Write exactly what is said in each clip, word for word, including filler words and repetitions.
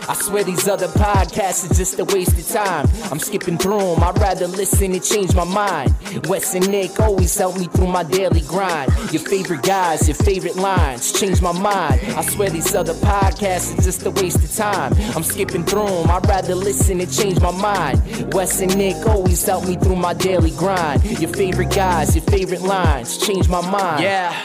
I swear these other podcasts are just a waste of time. I'm skipping through them, I'd rather listen and change my mind. Wes and Nick always help me through my daily grind. Your favorite guys, your favorite lines, change my mind. I swear these other podcasts are just a waste of time. I'm skipping through them, I'd rather listen and change my mind. Wes and Nick always help me through my daily grind. Your favorite guys, your favorite lines, change my mind. Yeah.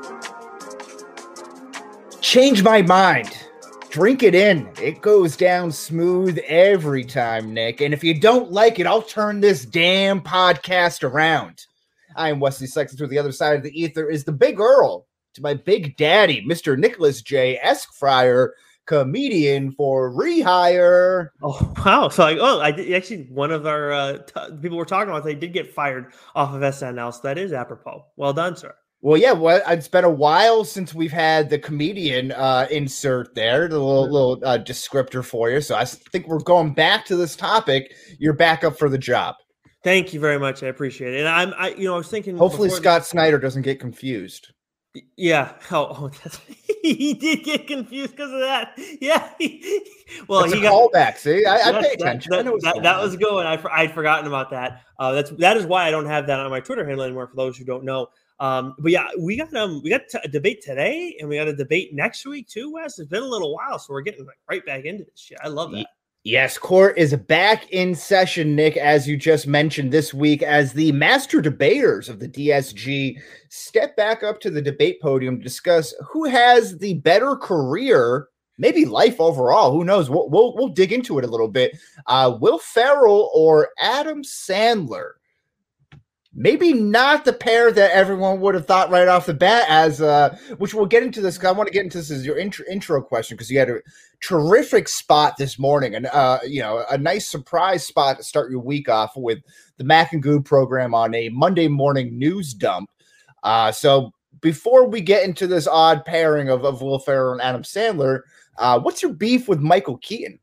Change my mind. Drink it in. It goes down smooth every time, Nick. And if you don't like it, I'll turn this damn podcast around. I am Wesley Sexton. To the other side of the ether is the Big Earl. To my Big Daddy, Mister Nicholas J. Esquire, comedian for Rehire. Oh, wow. So, like, oh, I did, actually, one of our uh, t- people we're talking about, they did get fired off of S N L. So that is apropos. Well done, sir. Well, yeah, well, it's been a while since we've had the comedian uh, insert there, the little little uh, descriptor for you. So I think we're going back to this topic. You're back up for the job. Thank you very much. I appreciate it. And I'm, I, you know, I was thinking. Hopefully, Scott the- Snyder doesn't get confused. Yeah. Oh, oh that's, he did get confused because of that. Yeah. Well, that's he a got callback. See, I, I pay attention. That, I know that, that was going. I I'd forgotten about that. Uh, that's that is why I don't have that on my Twitter handle anymore. For those who don't know. Um, but yeah, we got um we got a debate today, and we got a debate next week too, Wes. It's been a little while, so we're getting like right back into this shit. I love that. Yes, court is back in session, Nick, as you just mentioned this week, as the master debaters of the D S G step back up to the debate podium to discuss who has the better career, maybe life overall. Who knows? We'll we'll, we'll dig into it a little bit. Uh, Will Ferrell or Adam Sandler? Maybe not the pair that everyone would have thought right off the bat, as uh, which we'll get into this. I want to get into this as your intro, intro question, because you had a terrific spot this morning, and uh, you know, a nice surprise spot to start your week off with the Mac and Goo program on a Monday morning news dump. Uh, so before we get into this odd pairing of, of Will Ferrell and Adam Sandler, uh, what's your beef with Michael Keaton?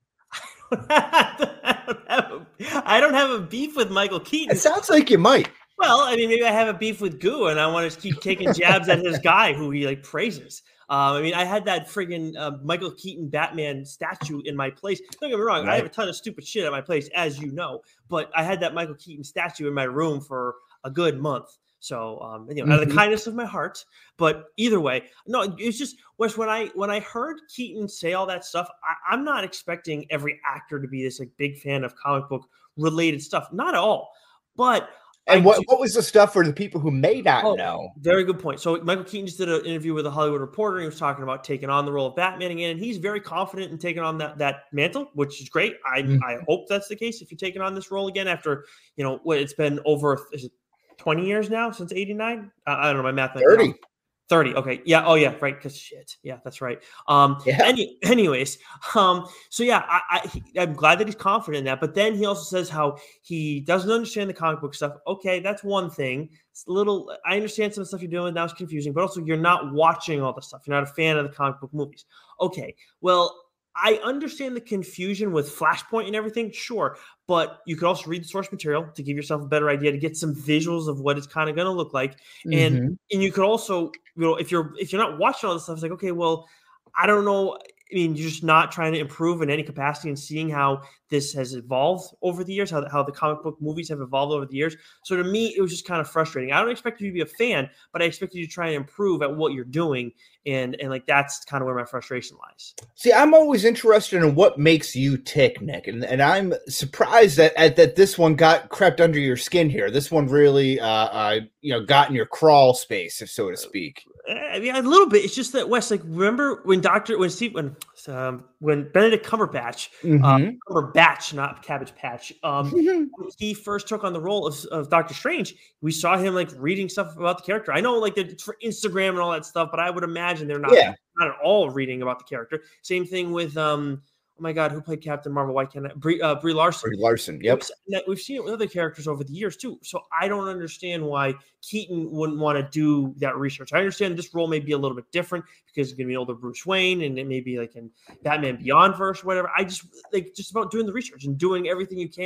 I don't have a, I don't have a beef with Michael Keaton. It sounds like you might. Well, I mean, maybe I have a beef with Goo, and I want to keep taking jabs at his guy who he like praises. Um, I mean, I had that friggin' uh, Michael Keaton Batman statue in my place. Don't get me wrong, right. I have a ton of stupid shit at my place, as you know. But I had that Michael Keaton statue in my room for a good month. So, um, you know, mm-hmm. out of the kindness of my heart. But either way, no, it's just Wes, when I when I heard Keaton say all that stuff, I, I'm not expecting every actor to be this like big fan of comic book related stuff. Not at all. But And what, what was the stuff for the people who may not oh, know? Very good point. So Michael Keaton just did an interview with a Hollywood Reporter. He was talking about taking on the role of Batman again, and he's very confident in taking on that, that mantle, which is great. I mm-hmm. I hope that's the case if you're taking on this role again after, you know, what it's been over is it twenty years now since eighty-nine? Uh, I don't know, my math. thirty. thirty. Okay. Yeah. Oh, yeah. Right. Because shit. Yeah, that's right. Um. Yeah. Any, anyways. Um. So yeah, I, I he, I'm glad that he's confident in that. But then he also says how he doesn't understand the comic book stuff. Okay, that's one thing. It's a little. I understand some of the stuff you're doing now is confusing, but also you're not watching all the stuff. You're not a fan of the comic book movies. Okay. Well, I understand the confusion with Flashpoint and everything, sure, but you could also read the source material to give yourself a better idea, to get some visuals of what it's kind of going to look like, mm-hmm. and and you could also, you know, if you're if you're not watching all this stuff, it's like, okay, well, I don't know. I mean, you're just not trying to improve in any capacity and seeing how this has evolved over the years, how, how the comic book movies have evolved over the years. So to me, it was just kind of frustrating. I don't expect you to be a fan, but I expect you to try and improve at what you're doing. And, and like, that's kind of where my frustration lies. See, I'm always interested in what makes you tick, Nick. And, and I'm surprised that, at, that this one got crept under your skin here. This one really, uh, uh, you know, got in your crawl space, if so to speak. I mean, a little bit. It's just that, Wes, like, remember when Doctor, when Steve, when, um, when Benedict Cumberbatch, mm-hmm. um, Cumberbatch, not Cabbage Patch, um, when he first took on the role of, of Doctor Strange, we saw him like reading stuff about the character. I know, like, it's for Instagram and all that stuff, but I would imagine they're not, yeah. not at all reading about the character. Same thing with, um, oh my God, who played Captain Marvel? Why can't I? Brie, uh, Brie Larson. Brie Larson, yep. We've, we've seen it with other characters over the years too. So I don't understand why Keaton wouldn't want to do that research. I understand this role may be a little bit different because it's going to be older Bruce Wayne, and it may be like in Batman Beyond verse or whatever. I just like just about doing the research and doing everything you can to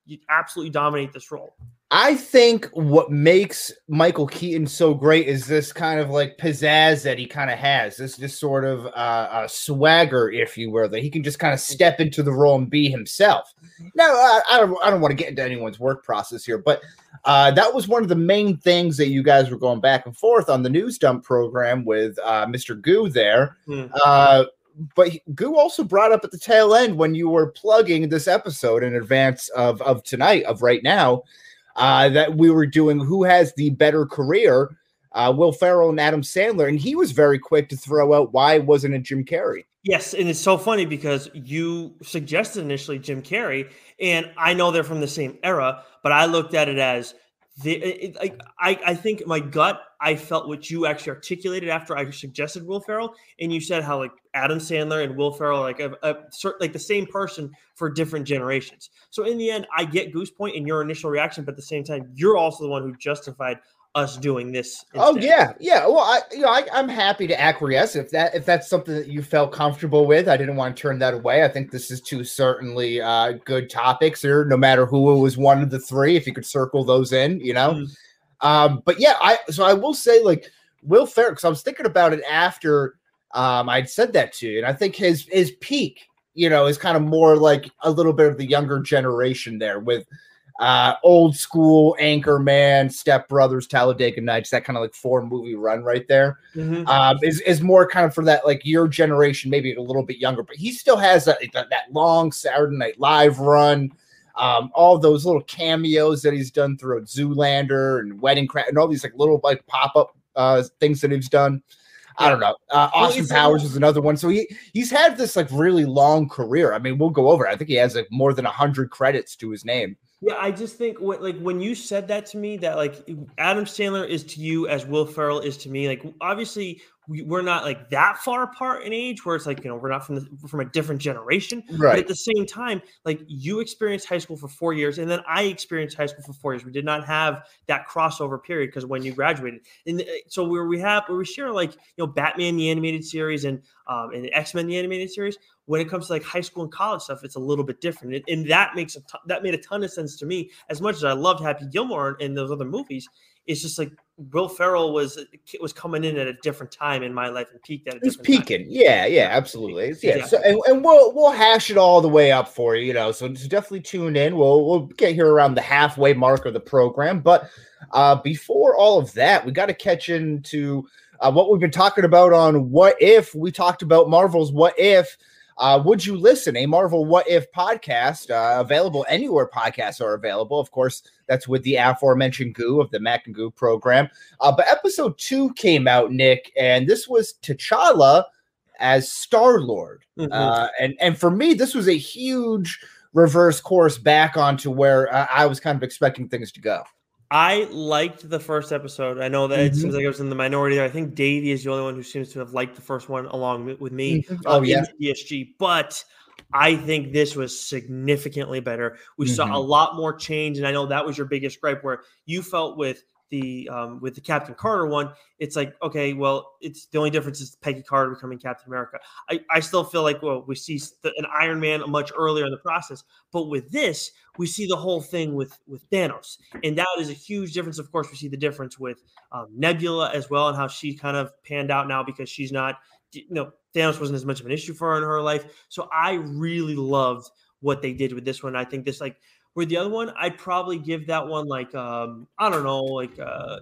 you absolutely dominate this role. I think what makes Michael Keaton so great is this kind of like pizzazz that he kind of has, this this sort of uh, uh, swagger, if you will, that he can just kind of step into the role and be himself. Now, I, I don't I don't want to get into anyone's work process here, but uh, that was one of the main things that you guys were going back and forth on the News Dump program with uh, Mister Goo there. Mm. Uh, but Goo also brought up at the tail end when you were plugging this episode in advance of, of tonight, of right now, Uh, that we were doing who has the better career, uh, Will Ferrell and Adam Sandler. And he was very quick to throw out, why wasn't it Jim Carrey? Yes, and it's so funny because you suggested initially Jim Carrey, and I know they're from the same era, but I looked at it as the. It, it, I I think my gut, I felt what you actually articulated after I suggested Will Ferrell, and you said how like Adam Sandler and Will Ferrell like a, a like the same person for different generations. So in the end, I get Goose Point and your initial reaction, but at the same time, you're also the one who justified us doing this instead. Oh yeah, yeah. Well, I you know I, I'm happy to acquiesce if that if that's something that you felt comfortable with. I didn't want to turn that away. I think this is two certainly uh, good topics here. No matter who it was, one of the three, if you could circle those in, you know. Mm. Um, but yeah, I so I will say like Will Ferrell, because I was thinking about it after um, I'd said that to you, and I think his his peak, you know, is kind of more like a little bit of the younger generation there with. Uh, old school Anchorman, Step Brothers, Talladega Nights, that kind of like four movie run right there. Mm-hmm. Um, is is more kind of for that like your generation, maybe a little bit younger, but he still has that that, that long Saturday Night Live run. Um, all those little cameos that he's done throughout Zoolander and Wedding Crashers and all these like little like pop up uh, things that he's done. I don't know. Uh, Austin well, Powers is another one. So he he's had this like really long career. I mean, we'll go over it. I think he has like more than a hundred credits to his name. Yeah, I just think what, like when you said that to me, that like Adam Sandler is to you as Will Ferrell is to me. Like obviously we, we're not like that far apart in age where it's like, you know, we're not from the, from a different generation. Right. But at the same time, like you experienced high school for four years and then I experienced high school for four years. We did not have that crossover period because when you graduated. And so where we have where we share like, you know, Batman the animated series and um and X-Men the animated series. When it comes to like high school and college stuff, it's a little bit different, and, and that makes a t- that made a ton of sense to me. As much as I loved Happy Gilmore and those other movies, it's just like Will Ferrell was was coming in at a different time in my life and peaked at a different He's peaking, time. yeah, yeah, absolutely, yeah. Exactly. So, and, and we'll we'll hash it all the way up for you, you know. So just definitely tune in. We'll we'll get here around the halfway mark of the program, but uh, before all of that, we got to catch into uh, what we've been talking about on What If. We talked about Marvel's What If. Uh, would you listen? A Marvel What If podcast, uh, available anywhere podcasts are available. Of course, that's with the aforementioned Goo of the Mac and Goo program. Uh, but episode two came out, Nick, and this was T'Challa as Star-Lord. Mm-hmm. Uh, and, and for me, this was a huge reverse course back onto where uh, I was kind of expecting things to go. I liked the first episode. I know that mm-hmm. it seems like I was in the minority there. I think Davey is the only one who seems to have liked the first one along with me. Mm-hmm. Oh, um, yeah. In D S G. But I think this was significantly better. We mm-hmm. saw a lot more change. And I know that was your biggest gripe where you felt with the um, with the Captain Carter one. It's like, okay, well, it's the only difference is Peggy Carter becoming Captain America. I, I still feel like, well, we see the, an Iron Man much earlier in the process. But with this, we see the whole thing with, with Thanos. And that is a huge difference. Of course, we see the difference with um, Nebula as well and how she kind of panned out now because she's not, you know, Thanos wasn't as much of an issue for her in her life. So I really loved what they did with this one. I think this, like, with the other one, I'd probably give that one like, um, I don't know, like uh,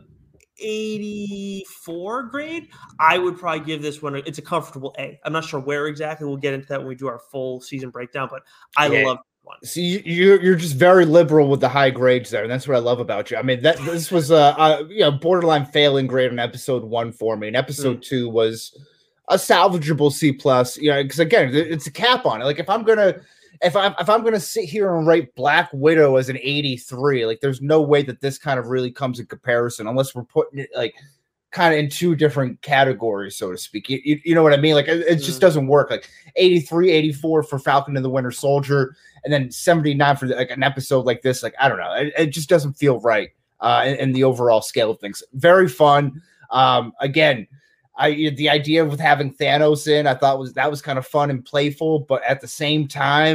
eighty-four grade. I would probably give this one, a, it's a comfortable A. I'm not sure where exactly. We'll get into that when we do our full season breakdown, but I yeah. love one. See, you're you're just very liberal with the high grades there, and that's what I love about you. I mean, that this was a, a you know borderline failing grade on episode one for me, and episode mm. two was a salvageable C plus. You know, because again, it's a cap on it. Like if I'm gonna if I'm if I'm gonna sit here and rate Black Widow as an eighty-three, like there's no way that this kind of really comes in comparison unless we're putting it like kind of in two different categories, so to speak. You, you, you know what I mean? Like it, it just doesn't work. Like eighty-three, eighty-four for Falcon and the Winter Soldier, and then seventy-nine for like an episode like this. Like I don't know, it, it just doesn't feel right uh, in, in the overall scale of things. Very fun. Um, again, I the idea with having Thanos in, I thought was that was kind of fun and playful, but at the same time,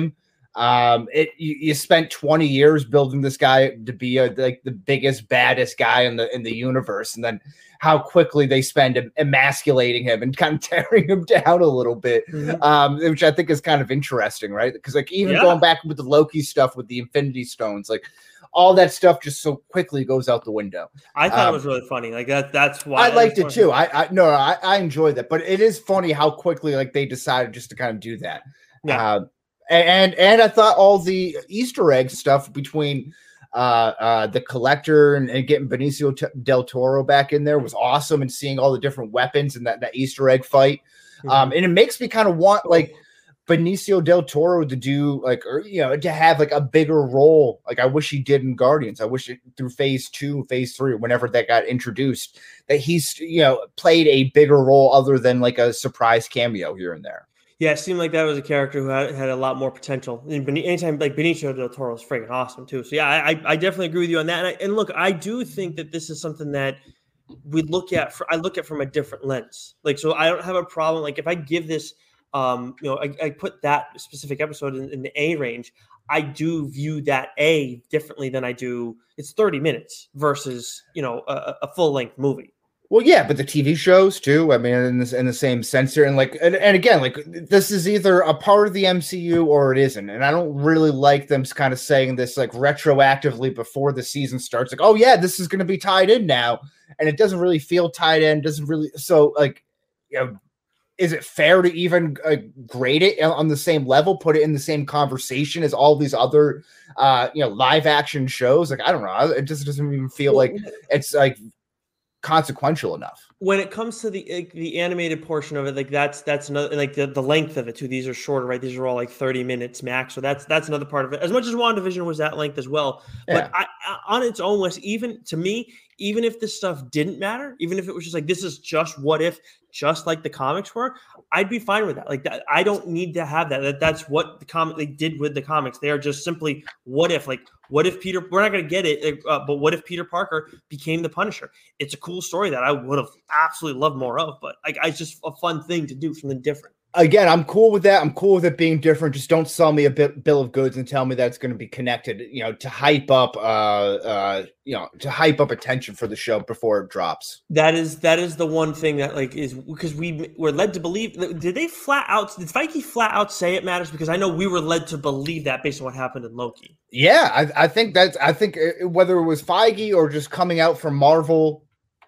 Um, it you, you spent twenty years building this guy to be a, like the biggest, baddest guy in the in the universe, and then how quickly they spend emasculating him and kind of tearing him down a little bit, mm-hmm. um, which I think is kind of interesting, right? Because like even yeah. going back with the Loki stuff with the Infinity Stones, like all that stuff just so quickly goes out the window. I thought um, it was really funny. Like that. That's why I liked it too. I, I no, I, I enjoyed that, but it is funny how quickly like they decided just to kind of do that. Yeah. Uh, and and I thought all the Easter egg stuff between uh, uh, the Collector and, and getting Benicio T- del Toro back in there was awesome, and seeing all the different weapons and that that Easter egg fight. Mm-hmm. Um, and it makes me kind of want like Benicio del Toro to do like, or, you know, to have like a bigger role. Like I wish he did in Guardians. I wish it through phase two, phase three, whenever that got introduced, that he's, you know, played a bigger role other than like a surprise cameo here and there. Yeah, it seemed like that was a character who had, had a lot more potential. And anytime, like Benicio del Toro is freaking awesome too. So yeah, I I definitely agree with you on that. And, I, and look, I do think that this is something that we look at. For, I look at from a different lens. Like, so I don't have a problem. Like, if I give this, um, you know, I, I put that specific episode in, in the A range. I do view that A differently than I do. It's thirty minutes versus, you know, a, a full length movie. Well, yeah, but the T V shows too. I mean, in this in the same sense here, and like, and, and again, like this is either a part of the M C U or it isn't. And I don't really like them kind of saying this like retroactively before the season starts. Like, oh yeah, this is going to be tied in now, and it doesn't really feel tied in. Doesn't really. So like, you know, is it fair to even uh, grade it on the same level, put it in the same conversation as all these other, uh, you know, live action shows? Like, I don't know. It just doesn't even feel like it's like consequential enough. When it comes to the the animated portion of it, like that's that's another, like the, the length of it too. These are shorter, right? These are all like thirty minutes max. So that's that's another part of it. As much as WandaVision was that length as well, yeah. but I, I, on its own, was even to me, even if this stuff didn't matter, even if it was just like this is just what if, just like the comics were, I'd be fine with that. Like that, I don't need to have that. That that's what the comic they did with the comics. They are just simply what if, like what if Peter? We're not going to get it, uh, but what if Peter Parker became the Punisher? It's a cool story that I would have absolutely loved more of, but like it's just a fun thing to do, something different. Again, I'm cool with that. I'm cool with it being different. Just don't sell me a bit, bill of goods and tell me that it's going to be connected, you know, to hype up, uh, uh, you know, to hype up attention for the show before it drops. That is that is the one thing that like is because we were led to believe. Did they flat out? Did Feige flat out say it matters? Because I know we were led to believe that based on what happened in Loki. Yeah, I, I think that's. I think whether it was Feige or just coming out from Marvel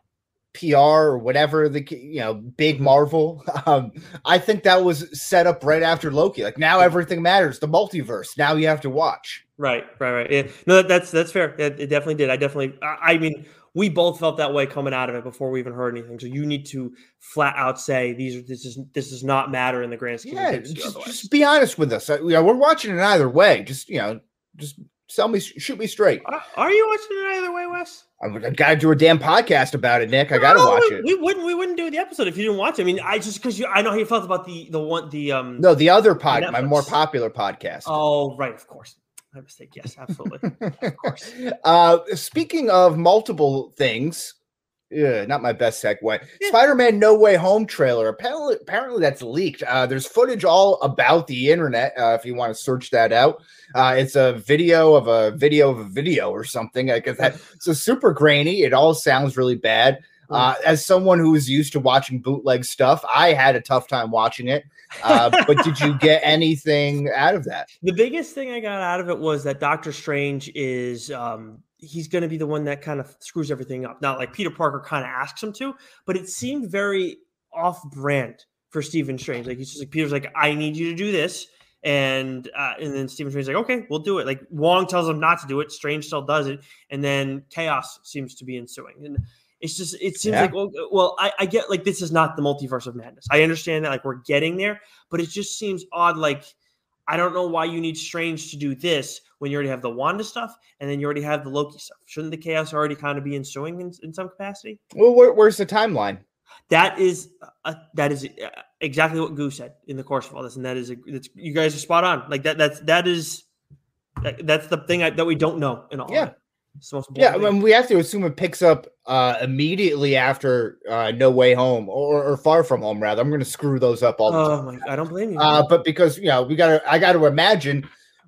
P R or whatever, the you know big Marvel, um I think that was set up right after Loki. Like now everything matters, the multiverse, now you have to watch. Right right right yeah. No, that's that's fair. It, it definitely did. I definitely I, I mean we both felt that way coming out of it before we even heard anything. So you need to flat out say these are this is this does not matter in the grand scheme yeah, of things. Just, just be honest with us. You know, we're watching it either way. Just you know just Sell me, shoot me straight. Are, are you watching it either way, Wes? I've got to do a damn podcast about it, Nick. I got to no, watch we, it. We wouldn't. We wouldn't do the episode if you didn't watch it. I mean, I just because you, I know how you felt about the the one the um. No, the other pod, my more popular podcast. Oh, right, of course. My mistake. Yes, absolutely. Of course. Uh, speaking of multiple things. Yeah, not my best segue. Yeah. Spider-Man No Way Home trailer. Apparently, apparently that's leaked. Uh, there's footage all about the internet. Uh, if you want to search that out, uh, it's a video of a video of a video or something. Like that. So super grainy. It all sounds really bad. Uh, as someone who is used to watching bootleg stuff, I had a tough time watching it. Uh, but did you get anything out of that? The biggest thing I got out of it was that Doctor Strange is. Um, he's going to be the one that kind of screws everything up. Not like Peter Parker kind of asks him to, but it seemed very off brand for Stephen Strange. Like he's just like, Peter's like, I need you to do this. And, uh, and then Stephen Strange's like, okay, we'll do it. Like Wong tells him not to do it. Strange still does it. And then chaos seems to be ensuing. And it's just, it seems yeah. like, well, well I, I get like, this is not the multiverse of madness. I understand that like we're getting there, but it just seems odd. Like, I don't know why you need Strange to do this when you already have the Wanda stuff and then you already have the Loki stuff. Shouldn't the chaos already kind of be ensuing in, in some capacity? Well, where, where's the timeline? That is uh, that is exactly what Goose said in the course of all this, and that is a, that's, you guys are spot on. Like that, that's that is that, that's the thing I, that we don't know in all. Yeah, of it. It's the most yeah. I mean, we have to assume it picks up uh, immediately after uh, No Way Home or, or Far From Home. Rather, I'm going to screw those up all the oh time. My, I don't blame you. Uh, but because you know we got to, I got to imagine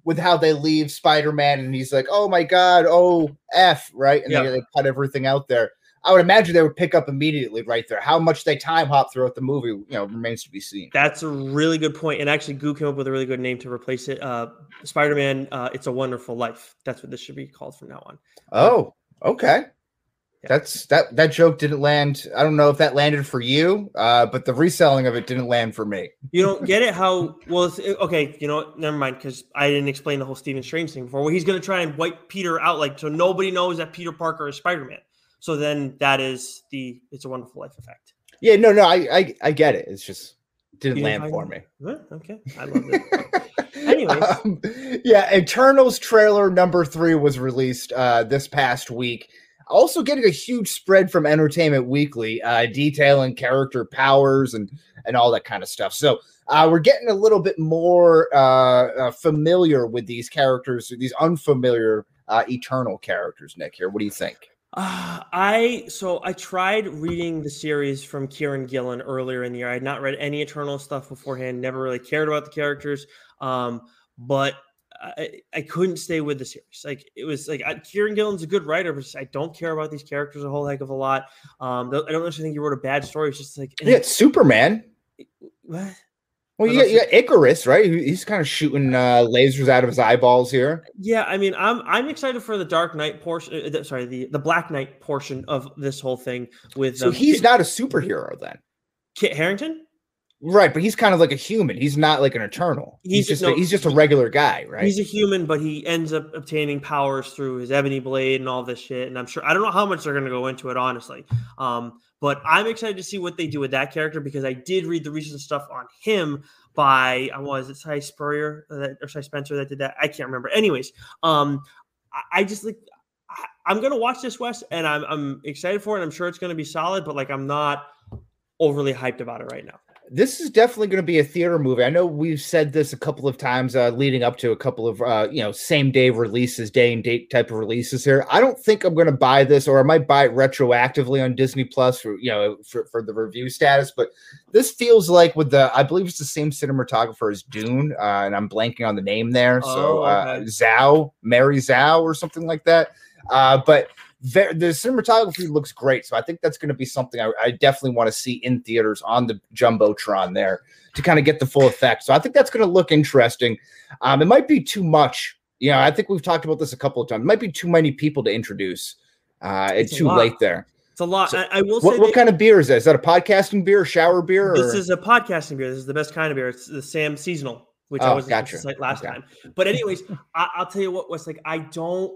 with how they leave Spider-Man and he's like, oh my God, oh F, right? And yeah. they, they cut everything out there. I would imagine they would pick up immediately right there. How much they time hop throughout the movie, you know, remains to be seen. That's a really good point. And actually, Goo came up with a really good name to replace it. Uh, Spider-Man, uh, It's a Wonderful Life. That's what this should be called from now on. Oh, okay. Yeah. That's that that joke didn't land. I don't know if that landed for you, uh, but the reselling of it didn't land for me. You don't get it? How well? It's, okay, you know what? Never mind, because I didn't explain the whole Stephen Strange thing before. Well, he's going to try and wipe Peter out, like so nobody knows that Peter Parker is Spider-Man. So then that is the It's a Wonderful Life effect. Yeah, no, no, I I, I get it. It's just didn't you land didn't for me. Well, okay, I love it. Anyways, um, yeah, Eternals trailer number three was released uh, this past week. Also getting a huge spread from Entertainment Weekly, uh, detailing character powers and, and all that kind of stuff. So uh, we're getting a little bit more uh, uh, familiar with these characters, these unfamiliar uh, Eternal characters, Nick, here. What do you think? Uh, I so I tried reading the series from Kieran Gillen earlier in the year. I had not read any Eternal stuff beforehand, never really cared about the characters, um, but I, I couldn't stay with the series. Like it was like I, Kieran Gillen's a good writer, but just, I don't care about these characters a whole heck of a lot. Um, I don't necessarily think he wrote a bad story. It's just like yeah, it's Superman. What? Well, you got, you got Icarus, right? He's kind of shooting uh, lasers out of his eyeballs here. Yeah, I mean, I'm I'm excited for the Dark Knight portion. Uh, sorry, the, the Black Knight portion of this whole thing. With so um, he's Kit, not a superhero then, Kit Harington. Right, but he's kind of like a human. He's not like an Eternal. He's, he's just no, a, he's just a regular guy, right? He's a human, but he ends up obtaining powers through his ebony blade and all this shit. And I'm sure I don't know how much they're going to go into it, honestly. Um, but I'm excited to see what they do with that character because I did read the recent stuff on him by I was it Cy Spurrier that, or Cy Spencer that did that. I can't remember. Anyways, um, I, I just like I, I'm going to watch this, Wes, and I'm I'm excited for it. I'm sure it's going to be solid, but like I'm not overly hyped about it right now. This is definitely going to be a theater movie. I know we've said this a couple of times uh, leading up to a couple of, uh, you know, same day releases, day and date type of releases here. I don't think I'm going to buy this, or I might buy it retroactively on Disney Plus for, you know, for, for the review status. But this feels like with the, I believe it's the same cinematographer as Dune, uh, and I'm blanking on the name there. So oh, okay. uh, Zhao, Mary Zhao or something like that. Uh, but Very, the cinematography looks great, so I think that's going to be something I, I definitely want to see in theaters on the Jumbotron there to kind of get the full effect. So I think that's going to look interesting. Um, it might be too much. You know, I think we've talked about this a couple of times. It might be too many people to introduce. Uh, it's, it's too late there. It's a lot. So I, I will what, say. What that, kind of beer is that? Is that a podcasting beer, a shower beer? Or? This is a podcasting beer. This is the best kind of beer. It's the Sam Seasonal, which oh, I was gotcha. like last okay. time. But anyways, I, I'll tell you what was like. I don't.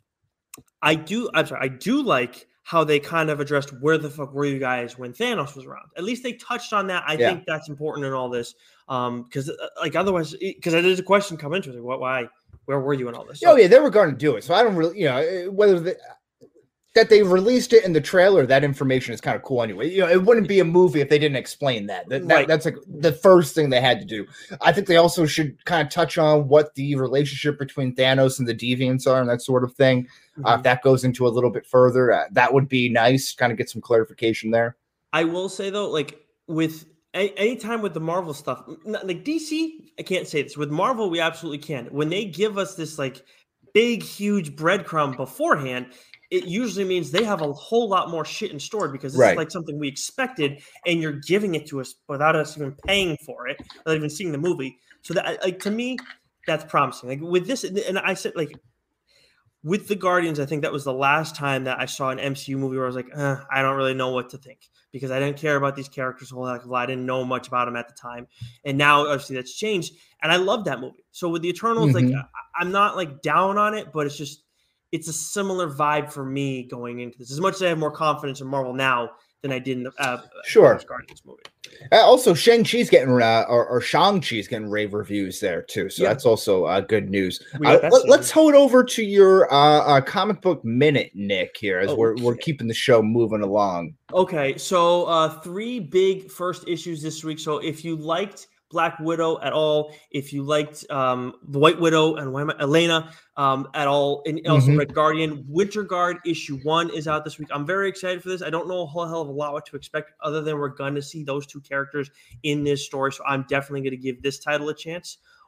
I do. I'm sorry. I do like how they kind of addressed where the fuck were you guys when Thanos was around. At least they touched on that. I yeah. think that's important in all this. Um, because uh, like otherwise, because there's a question come into it. Like, what? Why? Where were you in all this? So, oh yeah, they were going to do it. So I don't really, you know, whether the, that they released it in the trailer, that information is kind of cool anyway. You know, it wouldn't be a movie if they didn't explain that. That, that right. That's like the first thing they had to do. I think they also should kind of touch on what the relationship between Thanos and the Deviants are and that sort of thing. Mm-hmm. Uh, if that goes into a little bit further, uh, that would be nice. Kind of get some clarification there. I will say though, like with any anytime with the Marvel stuff, like D C, I can't say this. With Marvel, we absolutely can. When they give us this like big, huge breadcrumb beforehand, it usually means they have a whole lot more shit in store because this right. is like something we expected, and you're giving it to us without us even paying for it, without even seeing the movie. So that, like, to me, that's promising. Like with this, and I said, like, with the Guardians, I think that was the last time that I saw an M C U movie where I was like, eh, I don't really know what to think because I didn't care about these characters a whole heck of a lot. I didn't know much about them at the time, and now obviously that's changed, and I love that movie. So with the Eternals, mm-hmm. like, I'm not like down on it, but it's just. It's a similar vibe for me going into this. As much as I have more confidence in Marvel now than I did in the uh, sure. Guardians movie. Uh, also, Shang-Chi's getting uh, or, or Shang-Chi's getting rave reviews there too, so yeah. that's also uh, good news. Uh, let, let's hold over to your uh, uh, comic book minute, Nick. Here, as okay. we're we're keeping the show moving along. Okay, so uh, three big first issues this week. So if you liked Black Widow at all, if you liked um, the White Widow and why am I, Elena um, at all, and also mm-hmm. Red Guardian, Winter Guard issue one is out this week. I'm very excited for this. I don't know a whole hell of a lot what to expect other than we're going to see those two characters in this story. So I'm definitely going to give this title a chance.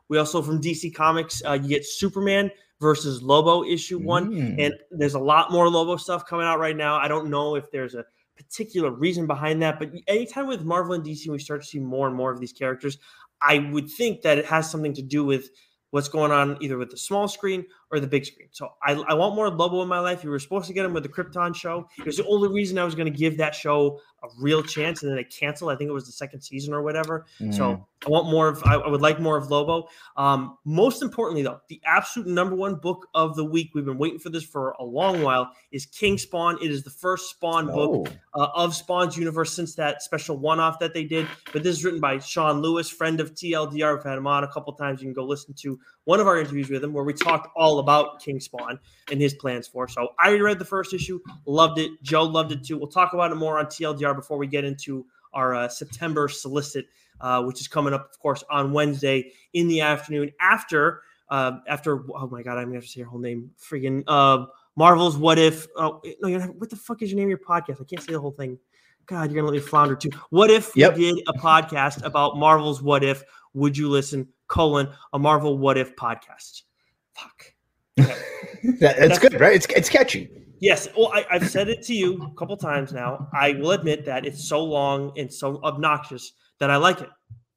We also, from D C Comics, uh, you get Superman versus Lobo issue one. Mm. And there's a lot more Lobo stuff coming out right now. I don't know if there's a particular reason behind that, but anytime with Marvel and D C, we start to see more and more of these characters, I would think that it has something to do with what's going on either with the small screen or the big screen. So I, I want more Lobo in my life. You were supposed to get him with the Krypton show. It was the only reason I was going to give that show a real chance, and then they canceled. I think it was the second season or whatever. Mm. So I want more of, I, I would like more of Lobo. Um, most importantly, though, the absolute number one book of the week, we've been waiting for this for a long while, is King Spawn. It is the first Spawn oh. book uh, of Spawn's universe since that special one-off that they did. But this is written by Sean Lewis, friend of T L D R. We've had him on a couple times. You can go listen to one of our interviews with him where we talked all about King Spawn and his plans for. So I already read the first issue, loved it. Joe loved it too. We'll talk about it more on T L D R before we get into our uh, September solicit, uh, which is coming up, of course, on Wednesday in the afternoon after, uh, after, oh my God, I'm going to have to say your whole name. Freaking uh, Marvel's What If. Oh, no, you're not, what the fuck is your name of your podcast? I can't say the whole thing. God, you're going to let me flounder too. What if yep. we did a podcast about Marvel's What If? Would you listen? Colon, a Marvel What If podcast. Fuck. Okay. that, that's, that's good, right? It's it's catchy. Yes. Well, I, I've said it to you a couple times now. I will admit that it's so long and so obnoxious that I like it.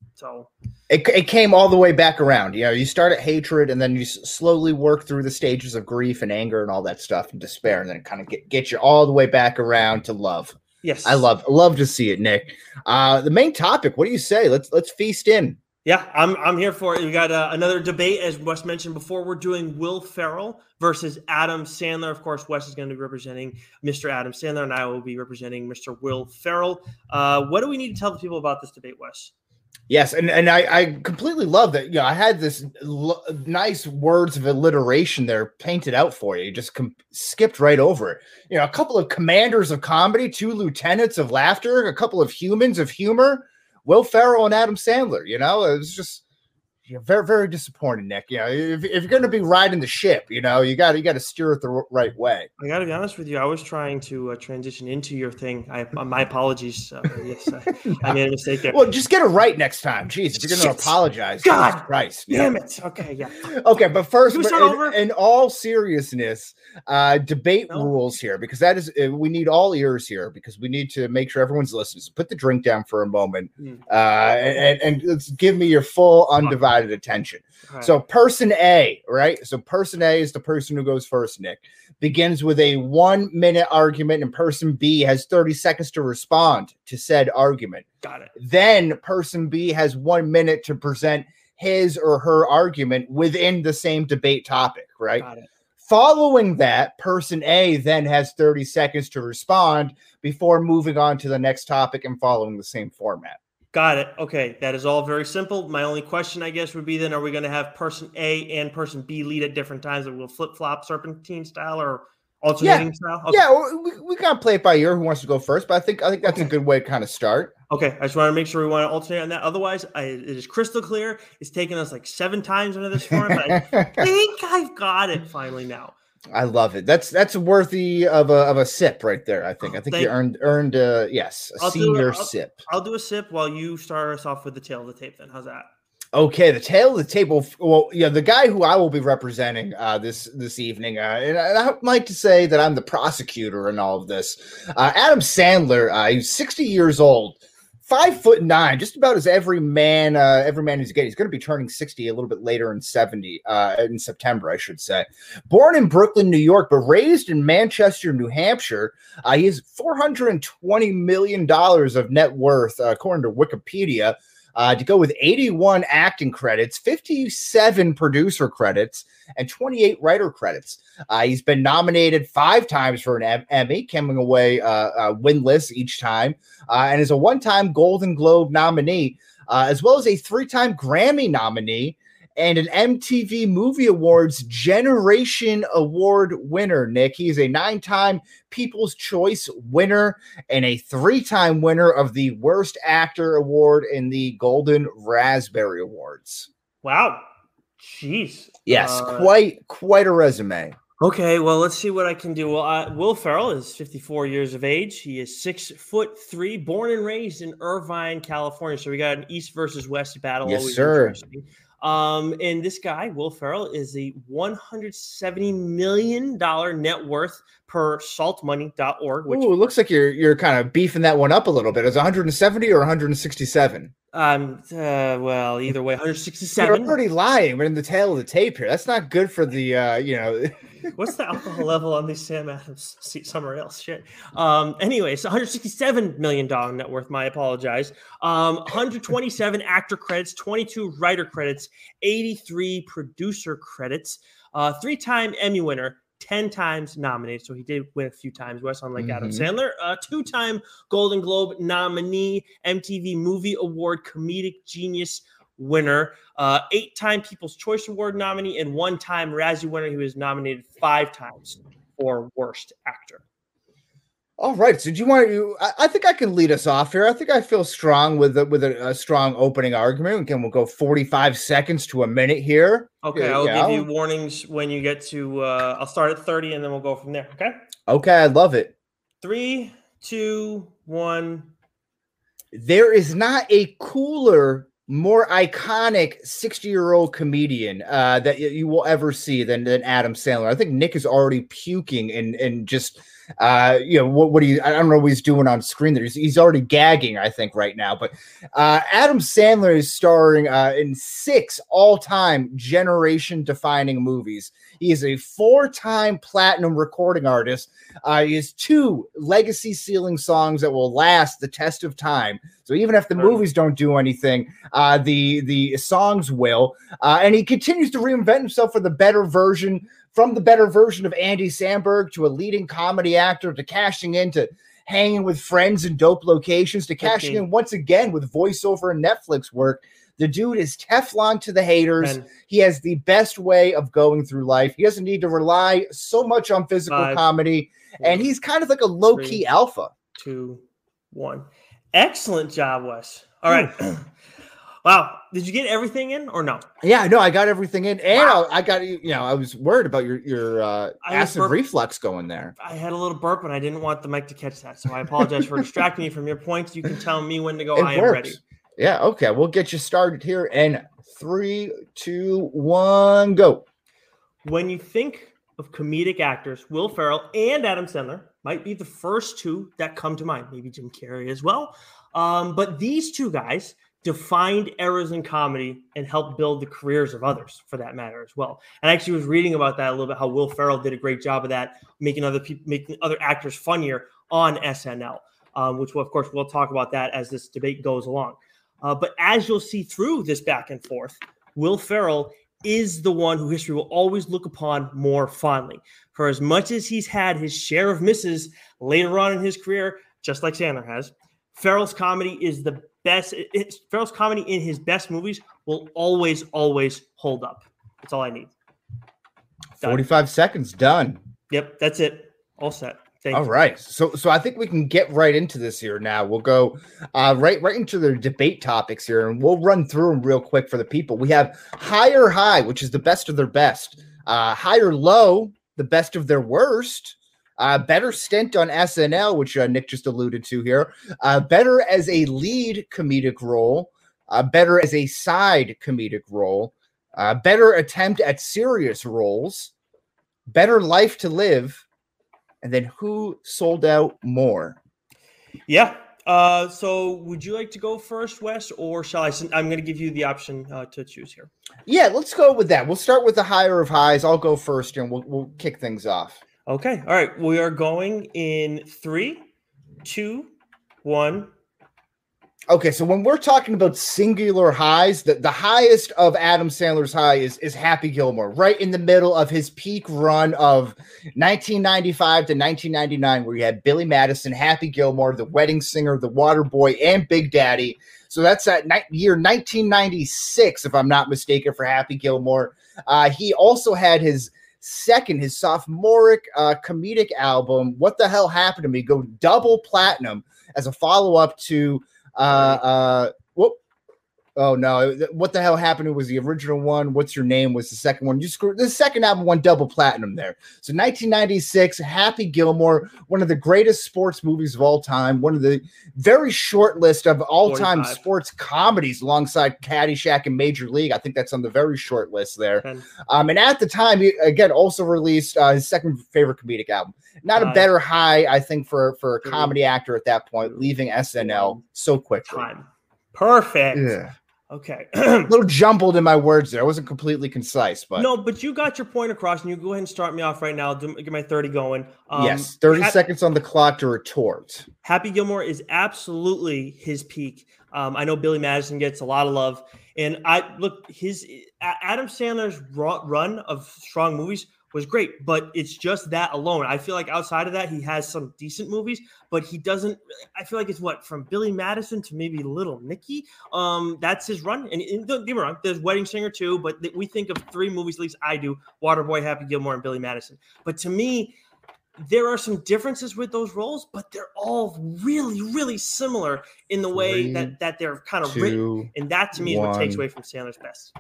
So it it came all the way back around. You know, you start at hatred, and then you s- slowly work through the stages of grief and anger and all that stuff and despair, and then it kind of get get you all the way back around to love. Yes, I love love to see it, Nick. Uh, the main topic. What do you say? Let's let's feast in. Yeah, I'm I'm here for it. We got uh, another debate, as Wes mentioned before. We're doing Will Ferrell versus Adam Sandler. Of course, Wes is going to be representing Mister Adam Sandler, and I will be representing Mister Will Ferrell. Uh, what do we need to tell the people about this debate, Wes? Yes, and, and I, I completely love that. You know, I had this l- nice words of alliteration there painted out for you. You just com- skipped right over it. You know, a couple of commanders of comedy, two lieutenants of laughter, a couple of humans of humor. Will Ferrell and Adam Sandler, you know, it was just you know, very, very disappointing, Nick. You know, if, if you're going to be riding the ship, you know, you got you got to steer it the right way. I got to be honest with you. I was trying to uh, transition into your thing. I, my apologies. Uh, yes, I, I made a mistake there. Well, just get it right next time. Jeez, if you're going to apologize, God, Jesus Christ, damn yeah. it. Okay, yeah. Okay, but first, but in, in all seriousness, uh, debate no. rules here, because that is uh, we need all ears here because we need to make sure everyone's listening. So put the drink down for a moment, mm. uh, and, and let's give me your full undivided attention. Right. So person A, right? So person A is the person who goes first, Nick, begins with a one minute argument, and person B has thirty seconds to respond to said argument. Got it. Then person B has one minute to present his or her argument within the same debate topic, right? Got it. Following that, person A then has thirty seconds to respond before moving on to the next topic and following the same format. Got it. Okay. That is all very simple. My only question, I guess, would be then, are we going to have person A and person B lead at different times, and we'll flip-flop serpentine style or alternating yeah. style? Okay. Yeah, we, we got to play it by ear who wants to go first, but I think I think that's okay. a good way to kind of start. Okay. I just want to make sure we want to alternate on that. Otherwise, I, it is crystal clear. It's taken us like seven times into this form, but I think I've got it finally now. I love it. That's that's worthy of a of a sip right there. I think. I think Thank you earned earned uh yes a I'll senior a, I'll, sip. I'll do a sip while you start us off with the tail of the tape. Then how's that? Okay, the tail of the tape. Well, well yeah, the guy who I will be representing uh, this this evening, uh, and I, I'd like to say that I'm the prosecutor in all of this. Uh, Adam Sandler, uh, he's sixty years old. Five foot nine, just about as every man, uh, every man who's gay. He's going to be turning sixty a little bit later in seventy, uh, in September, I should say. Born in Brooklyn, New York, but raised in Manchester, New Hampshire. Uh, he has four hundred twenty million dollars of net worth, uh, according to Wikipedia. Uh, to go with eighty-one acting credits, fifty-seven producer credits, and twenty-eight writer credits. Uh, he's been nominated five times for an Emmy, coming away uh, uh, winless each time, uh, and is a one-time Golden Globe nominee, uh, as well as a three-time Grammy nominee and an M T V Movie Awards Generation Award winner, Nick. He's a nine-time People's Choice winner and a three-time winner of the Worst Actor Award in the Golden Raspberry Awards. Wow. Jeez. Yes, uh, quite quite a resume. Okay, well, let's see what I can do. Well, uh, Will Ferrell is fifty-four years of age. He is six foot three, born and raised in Irvine, California. So we got an East versus West battle. Yes, Always sir. Um, and this guy, Will Ferrell, is a one hundred seventy million dollars net worth per salt money dot org. Which Ooh, it looks like you're you're kind of beefing that one up a little bit. Is it one hundred seventy or one hundred sixty-seven? Um. Uh, well, either way, one hundred sixty-seven. You're already lying. We're in the tail of the tape here. That's not good for the, uh, you know. What's the alcohol level on these Sam Adams seat somewhere else? Shit. Um. Anyways, one hundred sixty-seven million dollars net worth. My apologize. Um. one hundred twenty-seven actor credits, twenty-two writer credits, eighty-three producer credits. Uh, three-time Emmy winner. ten times nominated. So he did win a few times, Wes, unlike mm-hmm. Adam Sandler. Uh, two-time Golden Globe nominee, M T V Movie Award Comedic Genius winner, uh, eight-time People's Choice Award nominee, and one-time Razzie winner. He was nominated five times for Worst Actor. All right. So do you want to, I, I think I can lead us off here. I think I feel strong with a, with a, a strong opening argument. Again, we'll go forty-five seconds to a minute here. Okay. Yeah, I'll yeah, give I'll, you warnings when you get to, uh, I'll start at thirty and then we'll go from there. Okay. Okay. I love it. Three, two, one. There is not a cooler, more iconic sixty-year-old comedian uh, that you will ever see than, than Adam Sandler. I think Nick is already puking and and just uh, you know what what he I don't know what he's doing on screen there. He's, he's already gagging, I think, right now. But uh, Adam Sandler is starring uh, in six all-time generation-defining movies. He is a four-time platinum recording artist. Uh, he has two legacy-sealing songs that will last the test of time. So even if the movies don't do anything, uh, the the songs will. Uh, and he continues to reinvent himself for the better version, from the better version of Andy Samberg to a leading comedy actor to cashing into hanging with friends in dope locations to cashing in once again with voiceover and Netflix work. The dude is Teflon to the haters. Man. He has the best way of going through life. He doesn't need to rely so much on physical Five, comedy. Four, and he's kind of like a low-key three, alpha. Two, one. Excellent job, Wes. All right. Wow. Did you get everything in or no? Yeah, no, I got everything in. And wow. I, I got, you know, I was worried about your, your uh, acid reflux going there. I had a little burp and I didn't want the mic to catch that. So I apologize for distracting you from your points. You can tell me when to go. It I am works. ready. Yeah, okay. We'll get you started here in three, two, one, go. When you think of comedic actors, Will Ferrell and Adam Sandler might be the first two that come to mind. Maybe Jim Carrey as well. Um, but these two guys defined eras in comedy and helped build the careers of others, for that matter, as well. And I actually was reading about that a little bit, how Will Ferrell did a great job of that, making other people, making other actors funnier on S N L, um, which, will, of course, we'll talk about that as this debate goes along. Uh, but as you'll see through this back and forth, Will Ferrell is the one who history will always look upon more fondly. For as much as he's had his share of misses later on in his career, just like Sandler has, Ferrell's comedy is the best. It's, Ferrell's comedy in his best movies will always, always hold up. That's all I need. Done. forty-five seconds, done. Yep, that's it. All set. Thank All you. right. So so I think we can get right into this here now. We'll go uh, right right into the debate topics here, and we'll run through them real quick for the people. We have High or High, which is the best of their best. Uh, High or Low, the best of their worst. Uh, better stint on S N L, which uh, Nick just alluded to here. Uh, better as a lead comedic role. Uh, better as a side comedic role. Uh, better attempt at serious roles. Better life to live. And then who sold out more? Yeah. Uh, so would you like to go first, Wes, or shall I? I'm going to give you the option uh, to choose here. Yeah, let's go with that. We'll start with the higher of highs. I'll go first, and we'll we'll kick things off. Okay. All right. We are going in three, two, one. Okay, so when we're talking about singular highs, the, the highest of Adam Sandler's high is, is Happy Gilmore, right in the middle of his peak run of nineteen ninety-five to nineteen ninety-nine, where you had Billy Madison, Happy Gilmore, The Wedding Singer, The Waterboy, and Big Daddy. So that's at ni- year nineteen ninety-six, if I'm not mistaken, for Happy Gilmore. Uh, he also had his second, his sophomoric uh, comedic album, What the Hell Happened to Me, go double platinum as a follow-up to Uh, uh, whoop. Oh no! What the hell happened? It was the original one. What's Your Name was the second one. You screwed. The second album won double platinum there. So nineteen ninety-six, Happy Gilmore, one of the greatest sports movies of all time. One of the very short list of all-time forty-five sports comedies, alongside Caddyshack and Major League. I think that's on the very short list there. ten Um, and at the time, he again also released uh, his second favorite comedic album. Not a better high, I think, for for a comedy actor at that point, leaving S N L so quickly. Time. Perfect. Yeah. Okay. A little jumbled in my words there. I wasn't completely concise, but no, but you got your point across, and you go ahead and start me off right now. Do, get my thirty going. Um, yes, thirty Happy, seconds on the clock to retort. Happy Gilmore is absolutely his peak. Um, I know Billy Madison gets a lot of love, and I look his Adam Sandler's run of strong movies was great, but it's just that alone. I feel like outside of that, he has some decent movies, but he doesn't. I feel like it's what from Billy Madison to maybe Little Nicky. Um, that's his run. And, and don't get me wrong, there's Wedding Singer too, but th- we think of three movies, at least I do: Waterboy, Happy Gilmore, and Billy Madison. But to me, there are some differences with those roles, but they're all really, really similar in the way Three, that that they're kind of two, written. And that to me one. is what takes away from Sandler's best.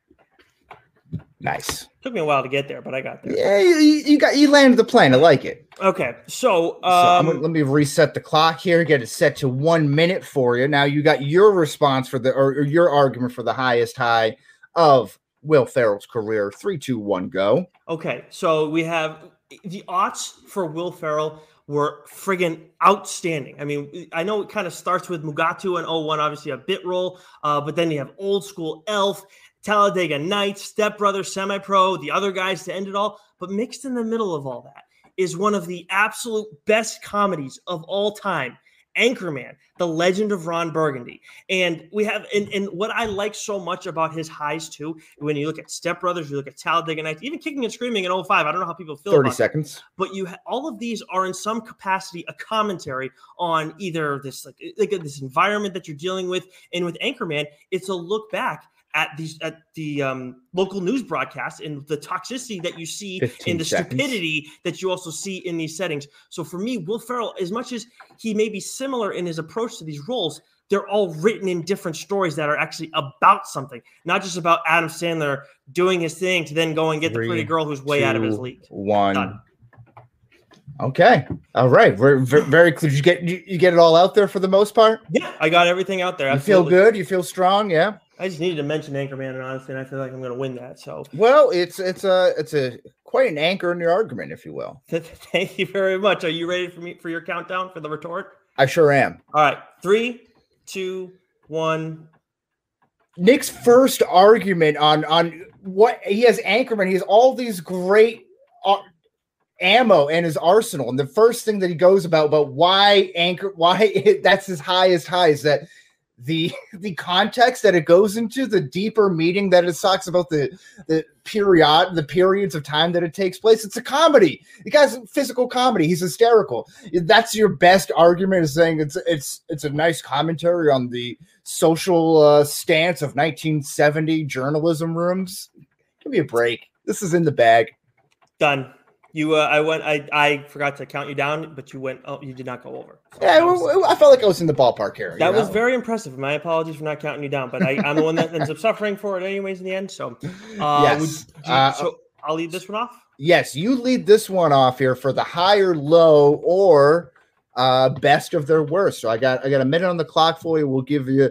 Nice. Took me a while to get there, but I got there. Yeah, you, you got you landed the plane. I like it. Okay, so, um, so I'm gonna, let me reset the clock here. Get it set to one minute for you. Now you got your response for the or, or your argument for the highest high of Will Ferrell's career. Three, two, one, go. Okay, so we have the odds for Will Ferrell were friggin' outstanding. I mean, I know it kind of starts with Mugatu and oh one, obviously a bit role, uh, but then you have old school Elf, Talladega Nights, Step Brothers, Semi-Pro, the other guys to end it all. But mixed in the middle of all that is one of the absolute best comedies of all time, Anchorman, The Legend of Ron Burgundy. And we have, and, and what I like so much about his highs too, when you look at Step Brothers, you look at Talladega Nights, even Kicking and Screaming in oh five, I don't know how people feel thirty about seconds. It, but you ha- all of these are in some capacity a commentary on either this like, like this environment that you're dealing with, and with Anchorman, it's a look back at these at the um, local news broadcasts and the toxicity that you see in the seconds. Stupidity that you also see in these settings. So for me, Will Ferrell, as much as he may be similar in his approach to these roles, they're all written in different stories that are actually about something, not just about Adam Sandler doing his thing to then go and get Three, the pretty girl who's way two, out of his league. One. Done. Okay. All right. Very, very, very clear. Did you get you, you get it all out there for the most part? Yeah, I got everything out there. You Absolutely. feel good? You feel strong? Yeah. I just needed to mention Anchorman, and honestly, and I feel like I'm going to win that. So, well, it's it's a it's a quite an anchor in your argument, if you will. Thank you very much. Are you ready for me for your countdown for the retort? I sure am. All right, three, two, one. Nick's first argument on on what he has Anchorman. He has all these great uh, ammo in his arsenal, and the first thing that he goes about about why Anchor why it, that's his highest high is that. The the context that it goes into, the deeper meaning that it talks about, the the period, the periods of time that it takes place. It's a comedy. The guy's physical comedy. He's hysterical. That's your best argument, is saying it's it's it's a nice commentary on the social uh, stance of nineteen seventy journalism rooms. Give me a break. This is in the bag. Done. You, uh, I went. I, I forgot to count you down, but you went. Oh, you did not go over. So yeah, was, I felt like I was in the ballpark here. That was know? very impressive. My apologies for not counting you down, but I, I'm the one that ends up suffering for it, anyways. In the end, so uh, yes. Would you, uh, so I'll lead this one off. Yes, you lead this one off here for the higher, low, or uh, best of their worst. So I got I got a minute on the clock for you. We'll give you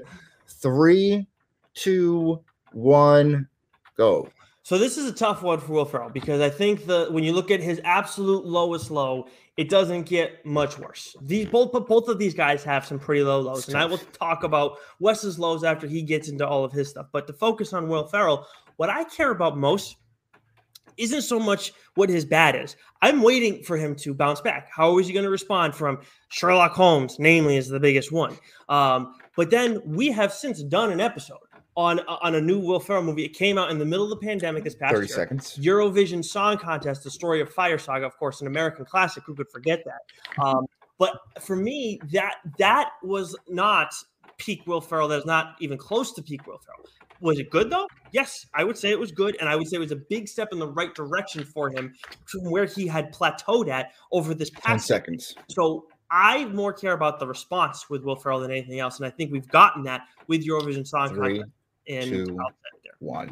three, two, one, go. So this is a tough one for Will Ferrell, because I think the when you look at his absolute lowest low, it doesn't get much worse. These both both of these guys have some pretty low lows, and I will talk about Wes's lows after he gets into all of his stuff. But to focus on Will Ferrell, what I care about most isn't so much what his bad is. I'm waiting for him to bounce back. How is he going to respond from Sherlock Holmes, namely, is the biggest one. Um, but then we have since done an episode on on a new Will Ferrell movie. It came out in the middle of the pandemic this past thirty year. seconds. Eurovision Song Contest, the story of Fire Saga, of course, an American classic. Who could forget that? Um, but for me, that that was not peak Will Ferrell. That is not even close to peak Will Ferrell. Was it good, though? Yes, I would say it was good, and I would say it was a big step in the right direction for him from where he had plateaued at over this past ten seconds. So I more care about the response with Will Ferrell than anything else, and I think we've gotten that with Eurovision Song Three, Contest. And two, there. one.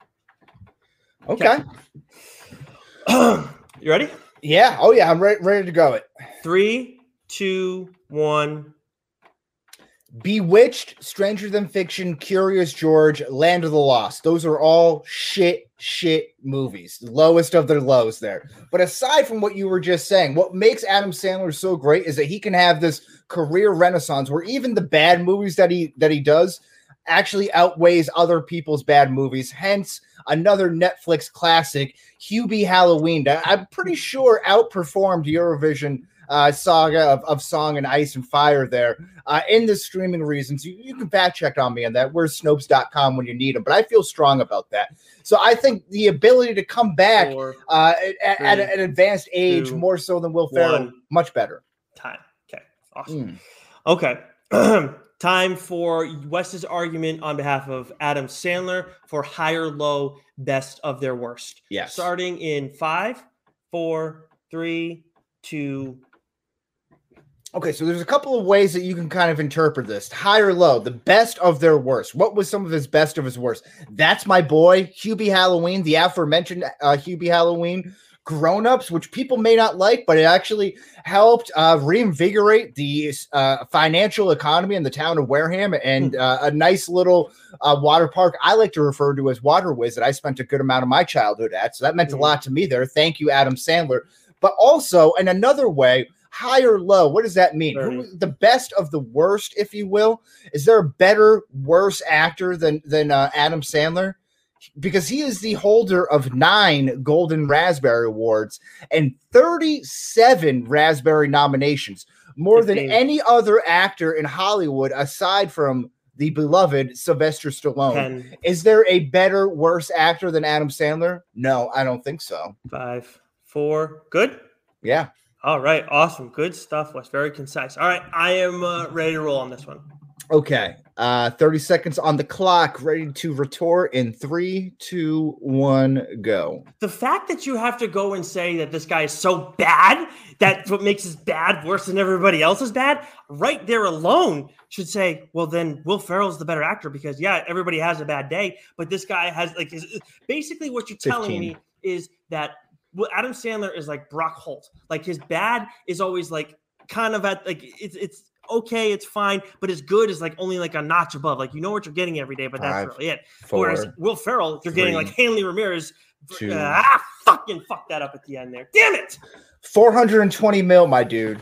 Okay. okay. You ready? Yeah. Oh yeah, I'm ready. Ready to go. It. Three, two, one. Bewitched, Stranger Than Fiction, Curious George, Land of the Lost. Those are all shit, shit movies. The lowest of their lows there. But aside from what you were just saying, what makes Adam Sandler so great is that he can have this career renaissance where even the bad movies that he that he does actually outweighs other people's bad movies. Hence, another Netflix classic, Hubie Halloween. I'm pretty sure outperformed Eurovision Uh, saga of, of Song and Ice and Fire there uh, in the streaming reasons. You, you can fact check on me on that. Where's Snopes dot com when you need them? But I feel strong about that. So I think the ability to come back Four, uh, at, three, at an advanced age two, more so than Will Ferrell, much better. Time. Okay. Awesome. Mm. Okay. Time for Wes's argument on behalf of Adam Sandler for higher, low, best of their worst. Yes. Starting in five, four, three, two, Okay, so there's a couple of ways that you can kind of interpret this. High or low, the best of their worst. What was some of his best of his worst? That's My Boy, Hubie Halloween, the aforementioned uh, Hubie Halloween, Grown Ups, which people may not like, but it actually helped uh, reinvigorate the uh, financial economy in the town of Wareham, and uh, a nice little uh, water park I like to refer to as Water Whiz that I spent a good amount of my childhood at. So that meant a lot to me there. Thank you, Adam Sandler. But also, in another way, high or low, what does that mean? Who, the best of the worst, if you will? Is there a better, worse actor than than uh, Adam Sandler? Because he is the holder of nine Golden Raspberry Awards and thirty-seven Raspberry nominations, more than any other actor in Hollywood aside from the beloved Sylvester Stallone. ten. Is there a better, worse actor than Adam Sandler? No, I don't think so. Five, four, good? Yeah. All right, awesome. Good stuff, Wes. Very concise. All right, I am uh, ready to roll on this one. Okay. Uh, thirty seconds on the clock, ready to retort in three, two, one, go. The fact that you have to go and say that this guy is so bad, that's what makes his bad worse than everybody else's bad, right there alone should say, well, then Will Ferrell's the better actor because, yeah, everybody has a bad day, but this guy has, like, his, basically what you're telling fifteen. Me is that well, Adam Sandler is like Brock Holt. Like his bad is always like kind of at like it's it's okay, it's fine, but his good is like only like a notch above. Like you know what you're getting every day, but that's Five, really it. Four, Whereas Will Ferrell, you're three, getting like Hanley Ramirez. Two, uh, ah, fucking fuck that up at the end there. Damn it. four hundred twenty mil, my dude.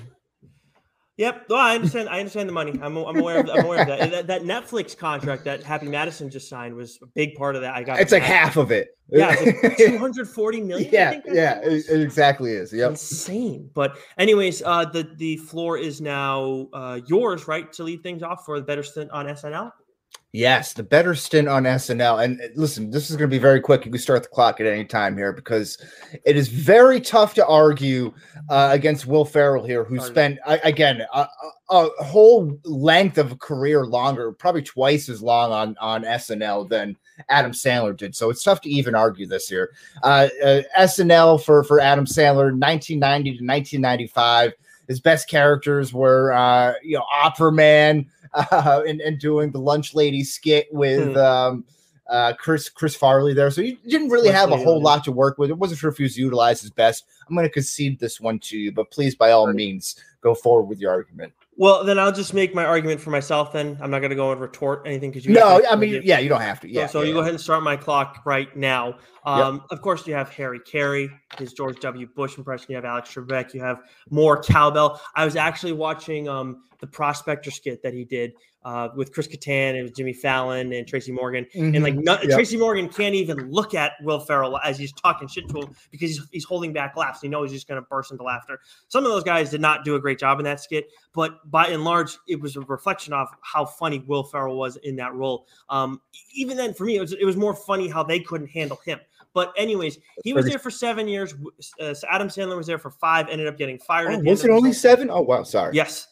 Yep. Well, I understand. I understand the money. I'm, I'm aware of. I'm aware of that. that. That Netflix contract that Happy Madison just signed was a big part of that. I got. It's like half of it. Yeah, it's like two hundred forty million. Yeah, I think yeah, it, it exactly is. Yep. Insane. But anyways, uh, the the floor is now uh, yours, right, to lead things off for the better stint on S N L. Yes, the better stint on S N L. And listen, this is going to be very quick. You can start the clock at any time here because it is very tough to argue uh, against Will Ferrell here, who spent, uh, again, a, a whole length of a career longer, probably twice as long on, on S N L than Adam Sandler did. So it's tough to even argue this here. Uh, uh, S N L for, for Adam Sandler, nineteen ninety to nineteen ninety-five. His best characters were, uh, you know, Opera Man, Uh, and, and doing the lunch lady skit with hmm. um, uh, Chris Chris Farley there. So you didn't really lunch have a whole lot to work with. It wasn't sure if he was utilized his best. I'm going to concede this one to you, but please, by all right. means, go forward with your argument. Well, then I'll just make my argument for myself then. I'm not going to go and retort anything because you No, I mean, yeah, you don't have to. Yeah. So, so yeah, you yeah. go ahead and start my clock right now. Um, yep. Of course, you have Harry Carey, his George W. Bush impression. You have Alex Trebek. You have more cowbell. I was actually watching um, the Prospector skit that he did uh, with Chris Kattan and Jimmy Fallon and Tracy Morgan. Mm-hmm. And like no, yep. Tracy Morgan can't even look at Will Ferrell as he's talking shit to him because he's, he's holding back laughs. He knows he's just going to burst into laughter. Some of those guys did not do a great job in that skit, but by and large, it was a reflection of how funny Will Ferrell was in that role. Um, even then, for me, it was, it was more funny how they couldn't handle him. But anyways, he was there for seven years. Uh, Adam Sandler was there for five, ended up getting fired. Oh, at the was end it of only the seven? Oh, wow. Sorry. Yes.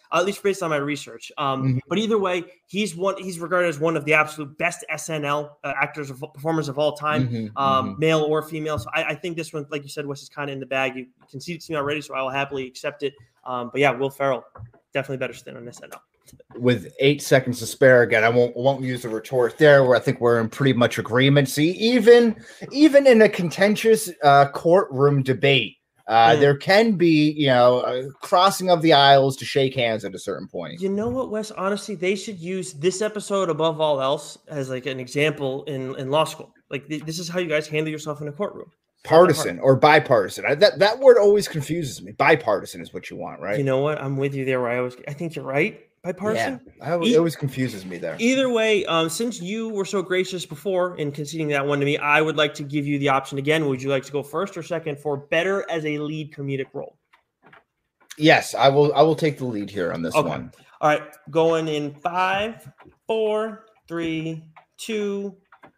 at least based on my research. Um, mm-hmm. But either way, he's one. He's regarded as one of the absolute best S N L uh, actors, of, performers of all time, mm-hmm, um, mm-hmm. male or female. So I, I think this one, like you said, Wes, is kind of in the bag. You conceded to me already, so I will happily accept it. Um, but yeah, Will Ferrell, definitely better stint on S N L. With eight seconds to spare, again, I won't won't use the retort there. Where I think we're in pretty much agreement. See, even even in a contentious uh, courtroom debate, uh, mm. there can be you know a crossing of the aisles to shake hands at a certain point. You know what, Wes? Honestly, they should use this episode above all else as like an example in in law school. Like th- this is how you guys handle yourself in a courtroom. Partisan or bipartisan. I, that that word always confuses me. Bipartisan is what you want, right? You know what? I'm with you there. Where I always, I think you're right. Bipartisan? Yeah, it always confuses me there. Either way, um, since you were so gracious before in conceding that one to me, I would like to give you the option again. Would you like to go first or second for better as a lead comedic role? Yes, I will. I will take the lead here on this okay. one. All right, going in five, four, three, two.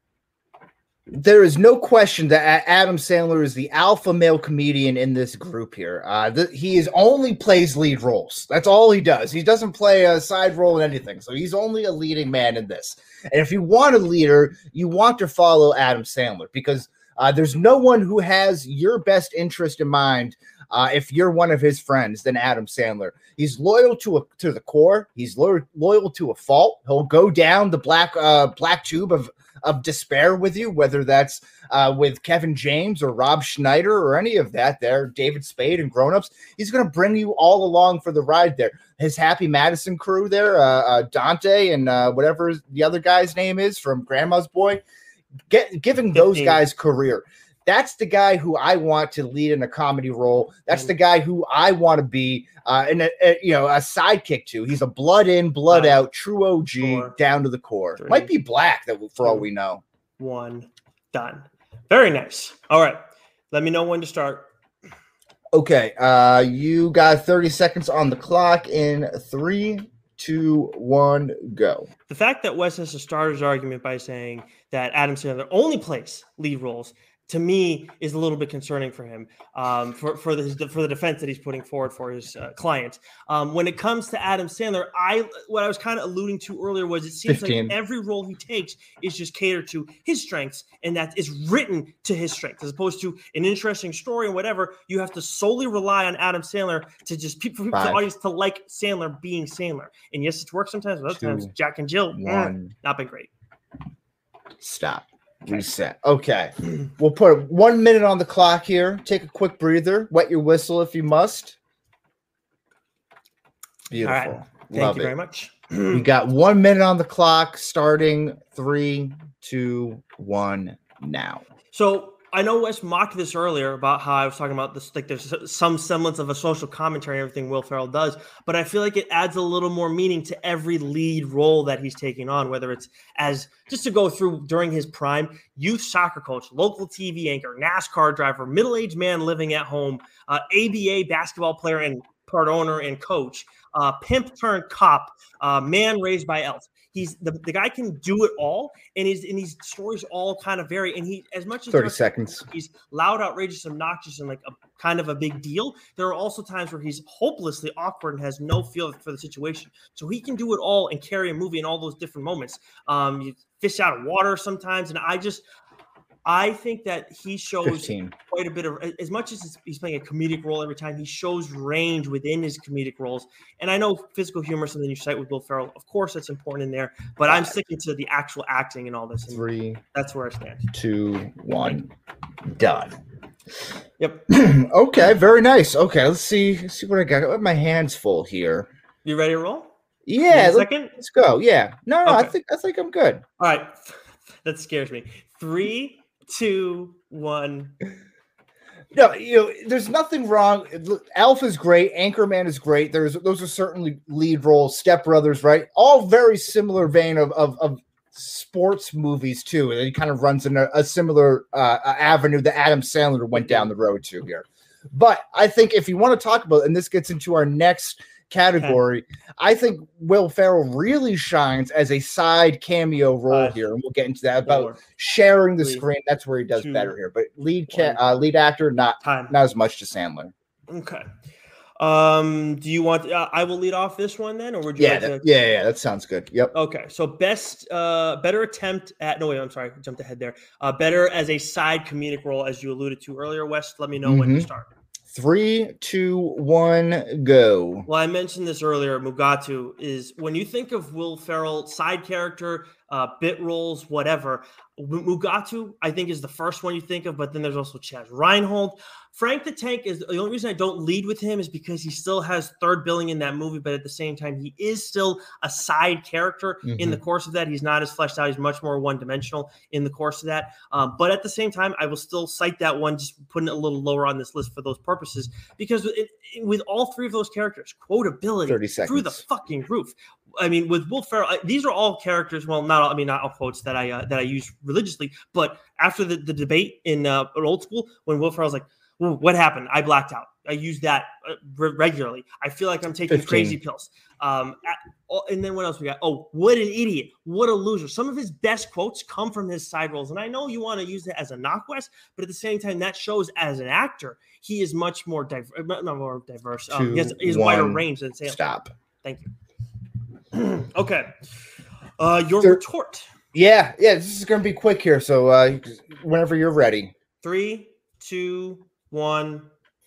There is no question that Adam Sandler is the alpha male comedian in this group here. Uh, the, he is only plays lead roles. That's all he does. He doesn't play a side role in anything. So he's only a leading man in this. And if you want a leader, you want to follow Adam Sandler because uh, there's no one who has your best interest in mind uh, if you're one of his friends than Adam Sandler. He's loyal to a, to the core. He's lo- loyal to a fault. He'll go down the black uh, black tube of of despair with you, whether that's uh, with Kevin James or Rob Schneider or any of that there, David Spade and Grown Ups. He's going to bring you all along for the ride there. His Happy Madison crew there, uh, uh, Dante and uh, whatever the other guy's name is from Grandma's Boy, get giving those guys career. That's the guy who I want to lead in a comedy role. That's the guy who I want to be uh, in a, a you know a sidekick to. He's a blood in, blood Five, out, true O G, four, down to the core. Three, Might be black that for two, all we know. One done. Very nice. All right, let me know when to start. Okay, uh, you got thirty seconds on the clock. In three, two, one, go. The fact that Wes has to start his argument by saying that Adam Sandler only plays lead roles, to me, is a little bit concerning for him, um, for for the for the defense that he's putting forward for his uh, client. Um, when it comes to Adam Sandler, I what I was kind of alluding to earlier was it seems fifteen. Like every role he takes is just catered to his strengths, and that is written to his strengths, as opposed to an interesting story or whatever. You have to solely rely on Adam Sandler to just for people, the audience to like Sandler being Sandler. And yes, it's worked sometimes, but other Two, times Jack and Jill, one. Eh, not been great. Stop. Reset. Okay. We'll put one minute on the clock here. Take a quick breather. Wet your whistle if you must. Beautiful. All right. Thank Love you it. very much. We got one minute on the clock starting three, two, one, now. So I know Wes mocked this earlier about how I was talking about this, like there's some semblance of a social commentary and everything Will Ferrell does, but I feel like it adds a little more meaning to every lead role that he's taking on, whether it's as, just to go through during his prime, youth soccer coach, local T V anchor, NASCAR driver, middle-aged man living at home, uh, A B A basketball player and part owner and coach, uh, pimp turned cop, uh, man raised by elves. He's the, the guy can do it all, and his and these stories all kind of vary. And he, as much as thirty seconds, he's loud, outrageous, obnoxious, and like a kind of a big deal. There are also times where he's hopelessly awkward and has no feel for the situation. So he can do it all and carry a movie in all those different moments. Um, you fish out of water sometimes, and I just. I think that he shows fifteen. Quite a bit of, as much as he's playing a comedic role every time, he shows range within his comedic roles. And I know physical humor is something you cite with Will Ferrell. Of course, that's important in there, but I'm sticking to the actual acting and all this. And Three. That's where I stand. Two, one, done. Yep. Okay, very nice. Okay, let's see. Let's see what I got. I have my hands full here. You ready to roll? Yeah. Let, second? Let's go. Yeah. No, no, okay. I think I think I'm good. All right. That scares me. Three. Two, one. No, you know, there's nothing wrong. Alf is great. Anchorman is great. There's those are certainly lead roles. Step Brothers, right? All very similar vein of of, of sports movies too. And it kind of runs in a, a similar uh, avenue that Adam Sandler went down the road to here. But I think if you want to talk about, and this gets into our next category, okay. I think Will Ferrell really shines as a side cameo role Five, here, and we'll get into that about four, sharing the three, screen. That's where he does two, better here. But lead ca- uh, lead actor, not Time. not as much to Sandler. Okay. Um, do you want? Uh, I will lead off this one then, or would you? Yeah, like that, to... yeah, yeah. That sounds good. Yep. Okay, so best, uh, better attempt at. No wait, I'm sorry, I jumped ahead there. Uh, better as a side comedic role, as you alluded to earlier. Wes, let me know mm-hmm. when to start. Three, two, one, go. Well, I mentioned this earlier. Mugatu is when you think of Will Ferrell, side character, uh, bit roles, whatever. Mugatu, I think, is the first one you think of, but then there's also Chaz Reinhold. Frank the Tank is the only reason I don't lead with him is because he still has third billing in that movie, but at the same time, he is still a side character mm-hmm. in the course of that. He's not as fleshed out. He's much more one-dimensional in the course of that. Um, but at the same time, I will still cite that one, just putting it a little lower on this list for those purposes, because it, it, with all three of those characters, quotability through the fucking roof. I mean, with Will Ferrell, these are all characters. Well, not all, I mean, not all quotes that I uh, that I use religiously. But after the, the debate in uh, Old School, when Will Ferrell's like, well, "What happened? I blacked out." I use that uh, re- regularly. I feel like I'm taking fifteen crazy pills. Um, at, and then what else we got? Oh, what an idiot! What a loser! Some of his best quotes come from his side roles, and I know you want to use it as a knock, West, but at the same time, that shows as an actor, he is much more diverse. Not more diverse. Um, Two, he has, he has wider range than Sam. Stop. Thank you. Okay. Uh, your there, retort. Yeah, yeah, this is going to be quick here. So uh, whenever you're ready. Three, two, one.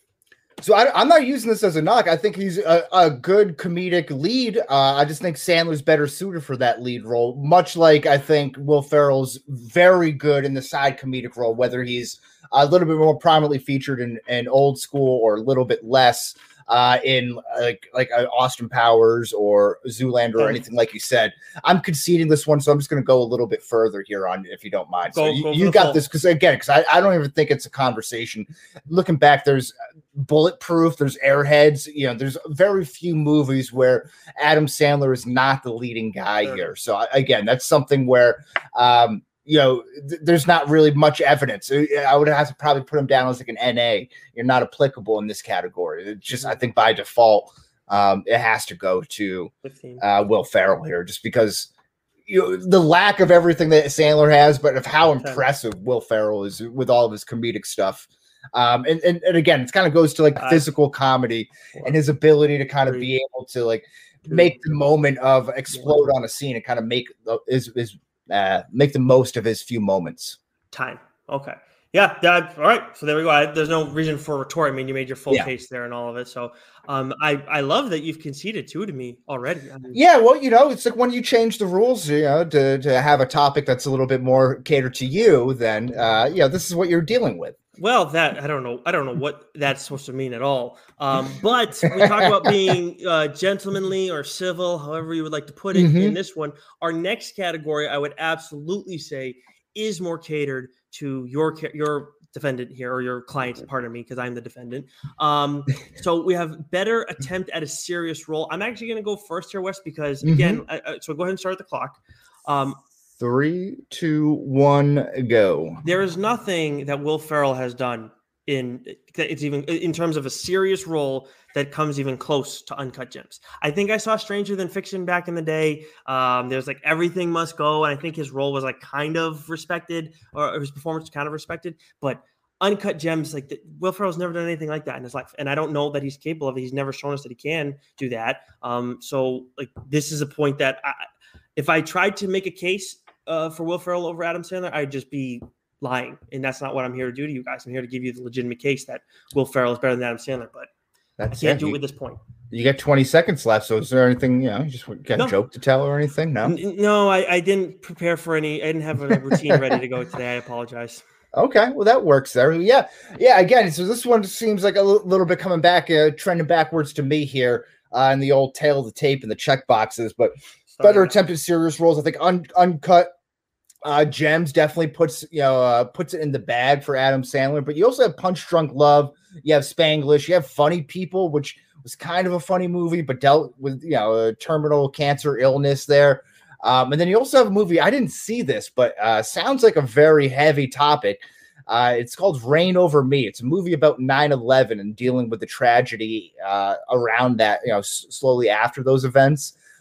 So I, I'm not using this as a knock. I think he's a, a good comedic lead. Uh, I just think Sandler's better suited for that lead role, much like I think Will Ferrell's very good in the side comedic role, whether he's a little bit more prominently featured in, in Old School or a little bit less. Uh, in like like uh, Austin Powers or Zoolander or anything like you said. I'm conceding this one, so I'm just going to go a little bit further here on, if you don't mind. Go, so you, go you got this because again, because I, I don't even think it's a conversation. Looking back, there's Bulletproof, there's Airheads. You know, there's very few movies where Adam Sandler is not the leading guy sure. here. So again, that's something where. Um, You know, th- there's not really much evidence. I would have to probably put him down as like an N A. You're not applicable in this category. It's just, I think by default, um, it has to go to uh, Will Ferrell here, just because you know, the lack of everything that Sandler has, but of how impressive Will Ferrell is with all of his comedic stuff. Um, and, and, and again, it kind of goes to like uh, physical comedy and his ability to kind of be able to like make the moment of explode on a scene and kind of make is is. Uh, make the most of his few moments. Time. Okay. Yeah. That, all right. So there we go. I, there's no reason for retort. I mean, you made your full yeah. case there and all of it. So um, I, I love that you've conceded two to me already. I mean, yeah. Well, you know, it's like when you change the rules, you know, to, to have a topic that's a little bit more catered to you, then, uh, yeah, this is what you're dealing with. Well, that I don't know. I don't know what that's supposed to mean at all. Um, but we talk about being uh, gentlemanly or civil, however you would like to put it mm-hmm. in this one. Our next category, I would absolutely say, is more catered to your your defendant here or your client. Pardon me, because I'm the defendant. Um, so we have better attempt at a serious role. I'm actually going to go first here, Wes, because again, mm-hmm. I, I, so go ahead and start the clock. Um, Three, two, one, go. There is nothing that Will Ferrell has done in it's even in terms of a serious role that comes even close to Uncut Gems. I think I saw Stranger Than Fiction back in the day. Um, there's like Everything Must Go, and I think his role was like kind of respected, or his performance was kind of respected. But Uncut Gems, like the, Will Ferrell's never done anything like that in his life, and I don't know that he's capable of it. He's never shown us that he can do that. Um, so like this is a point that I, if I tried to make a case Uh, for Will Ferrell over Adam Sandler, I'd just be lying. And that's not what I'm here to do to you guys. I'm here to give you the legitimate case that Will Ferrell is better than Adam Sandler, but that's I can't it. do it with this point. You got twenty seconds left. So is there anything, you know, you just got no. a joke to tell or anything? No, N- no, I, I didn't prepare for any. I didn't have a routine ready to go today. I apologize. Okay, well, that works there. Yeah. Yeah. Again, so this one seems like a l- little bit coming back, uh, trending backwards to me here uh, in the old tail of the tape and the check boxes, but Sorry, better attempted serious roles. I think un- Uncut Uh, Gems definitely puts you know uh, puts it in the bag for Adam Sandler, but you also have Punch Drunk Love, you have Spanglish, you have Funny People, which was kind of a funny movie, but dealt with you know a terminal cancer illness there, um, and then you also have a movie I didn't see this, but uh, sounds like a very heavy topic. Uh, it's called Reign Over Me. It's a movie about nine eleven and dealing with the tragedy uh, around that, you know, s- slowly after those events.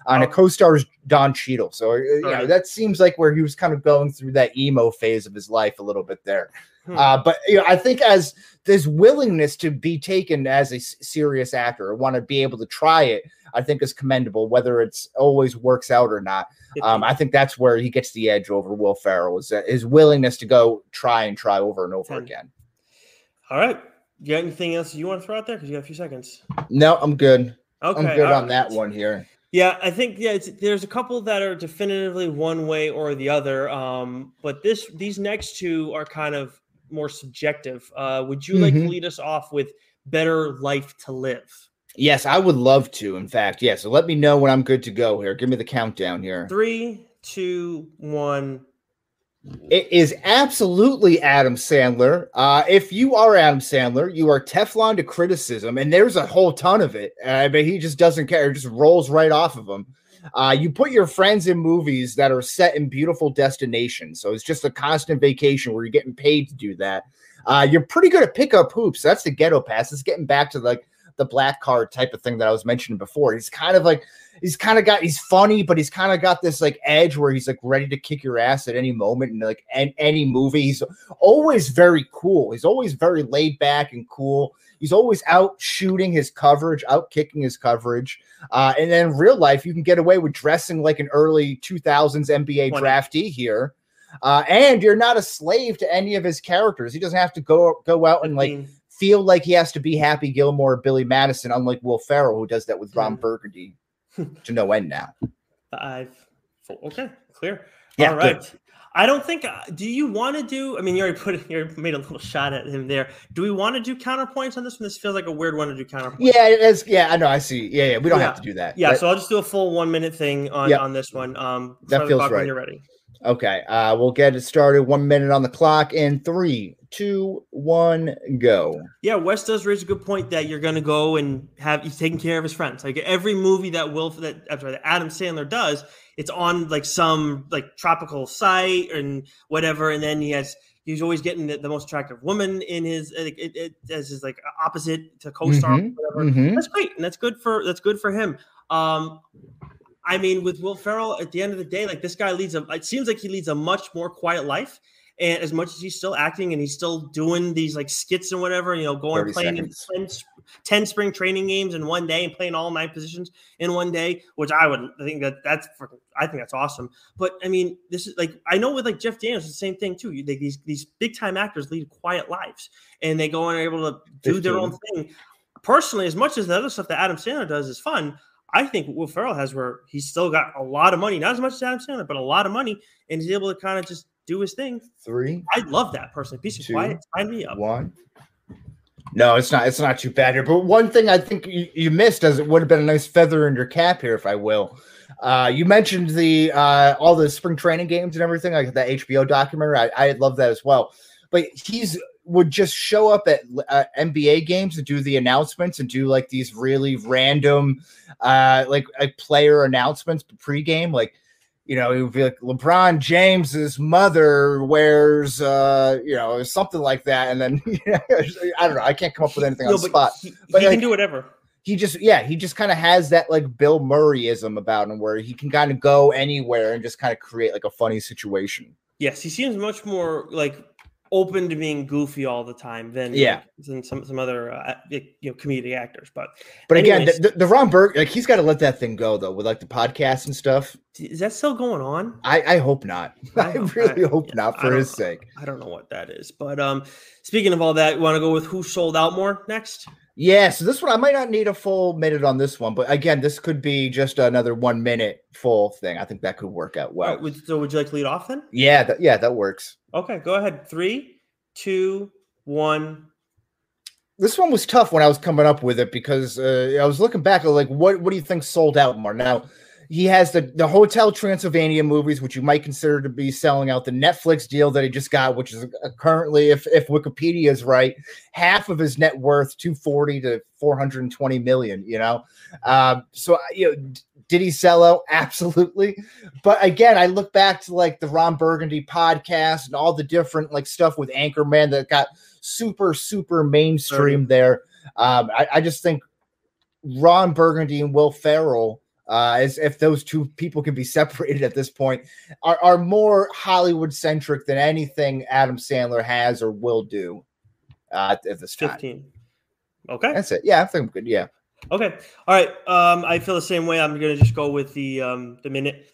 and oh. it co-stars Don Cheadle. So uh, you know, that seems like where he was kind of going through that emo phase of his life a little bit there. Hmm. Uh, but you know, I think as this willingness to be taken as a s- serious actor or want to be able to try it, I think is commendable, whether it's always works out or not. Um, I think that's where he gets the edge over Will Ferrell, is that his willingness to go try and try over and over ten. Again. All right. You got anything else you want to throw out there? Because you got a few seconds. No, I'm good. Okay. I'm good on right. that one here. Yeah, I think yeah, it's, there's a couple that are definitively one way or the other. Um, but this these next two are kind of more subjective. Uh, would you mm-hmm. like to lead us off with Better Life to Live? Yes, I would love to. In fact, yeah. So let me know when I'm good to go here. Give me the countdown here. Three, two, one. It is absolutely Adam Sandler. Uh, if you are Adam Sandler, you are Teflon to criticism, and there's a whole ton of it. Uh, but he just doesn't care; it just rolls right off of him. Uh, you put your friends in movies that are set in beautiful destinations, so it's just a constant vacation where you're getting paid to do that. Uh, you're pretty good at pickup hoops. That's the ghetto pass. It's getting back to like the black card type of thing that I was mentioning before. He's kind of like, he's kind of got, he's funny, but he's kind of got this like edge where he's like ready to kick your ass at any moment. And like in any movie, he's always very cool. He's always very laid back and cool. He's always out shooting his coverage, out kicking his coverage. Uh, and then in real life, you can get away with dressing like an early two thousands N B A draftee here. Uh, and you're not a slave to any of his characters. He doesn't have to go, go out and like, feel like he has to be Happy Gilmore or Billy Madison, unlike Will Ferrell, who does that with Ron Burgundy to no end now. I've okay, clear. Yeah, all right. Good. I don't think. Uh, do you want to do? I mean, you already put it. You made a little shot at him there. Do we want to do counterpoints on this one? This feels like a weird one to do counterpoints. Yeah, it is. Yeah, I know. I see. Yeah, yeah. We don't yeah. have to do that. Yeah. But, so I'll just do a full one minute thing on yep. on this one. Um, that feels right. When you're ready. Okay. Uh, we'll get it started. One minute on the clock in three, two, one, go. Yeah, Wes does raise a good point that you're going to go and have he's taking care of his friends. Like every movie that Will that I'm sorry, that Adam Sandler does, it's on like some like tropical site and whatever, and then he has he's always getting the, the most attractive woman in his it, it, it, as his like opposite to co-star. Mm-hmm, whatever. Mm-hmm. That's great, and that's good for that's good for him. Um, I mean, with Will Ferrell, at the end of the day, like this guy leads a, it seems like he leads a much more quiet life. And as much as he's still acting and he's still doing these like skits and whatever, you know, going playing in ten, ten spring training games in one day and playing all nine positions in one day, which I would I think that that's, I think that's awesome. But I mean, this is like, I know with like Jeff Daniels, it's the same thing too. You, they, these, these big time actors lead quiet lives and they go and are able to do their own thing. Personally, as much as the other stuff that Adam Sandler does is fun, I think Will Ferrell has where he's still got a lot of money, not as much as Adam Sandler, but a lot of money, and he's able to kind of just do his thing. Three. I love that personally. Peace of quiet. Sign me up. One. No, it's not. It's not too bad here. But one thing I think you, you missed, as it would have been a nice feather in your cap here, if I will. Uh, you mentioned the uh, all the spring training games and everything, like that H B O documentary. I, I love that as well. But he's would just show up at uh, N B A games and do the announcements and do like these really random, uh, like, like player announcements pregame, like. You know, it would be like LeBron James's mother wears, uh, you know, something like that. And then, you know, I don't know. I can't come up with anything no, on the spot. He, but he like, can do whatever. He just, yeah, he just kind of has that like Bill Murrayism about him where he can kind of go anywhere and just kind of create like a funny situation. Yes, he seems much more like open to being goofy all the time than yeah like, than some some other uh, you know comedic actors. But but anyways, again, the, the Ron Burgundy, like he's got to let that thing go though with like the podcast and stuff. Is that still going on? I, I hope not. I, I really I, hope yeah, not for his know. sake. I don't know what that is, but um, speaking of all that, you want to go with who sold out more next? Yeah, so this one I might not need a full minute on this one, but again, this could be just another one minute full thing. I think that could work out well. Right, so would you like to lead off then? Yeah, that, yeah, that works. Okay, go ahead. Three, two, one. This one was tough when I was coming up with it because uh, I was looking back at like, what, what do you think sold out more? Now, he has the, the Hotel Transylvania movies, which you might consider to be selling out. The Netflix deal that he just got, which is currently, if if Wikipedia is right, half of his net worth, two forty to four hundred twenty million. You know, um, so you know, did he sell out? Absolutely. But again, I look back to like the Ron Burgundy podcast and all the different like stuff with Anchorman that got super super mainstream there. Um, I, I just think Ron Burgundy and Will Ferrell uh, as if those two people can be separated at this point, are, are more Hollywood centric than anything Adam Sandler has or will do uh, at this time. fifteen. Okay. That's it. Yeah, I think I'm good. Yeah. Okay. All right. Um, I feel the same way. I'm going to just go with the um, the minute.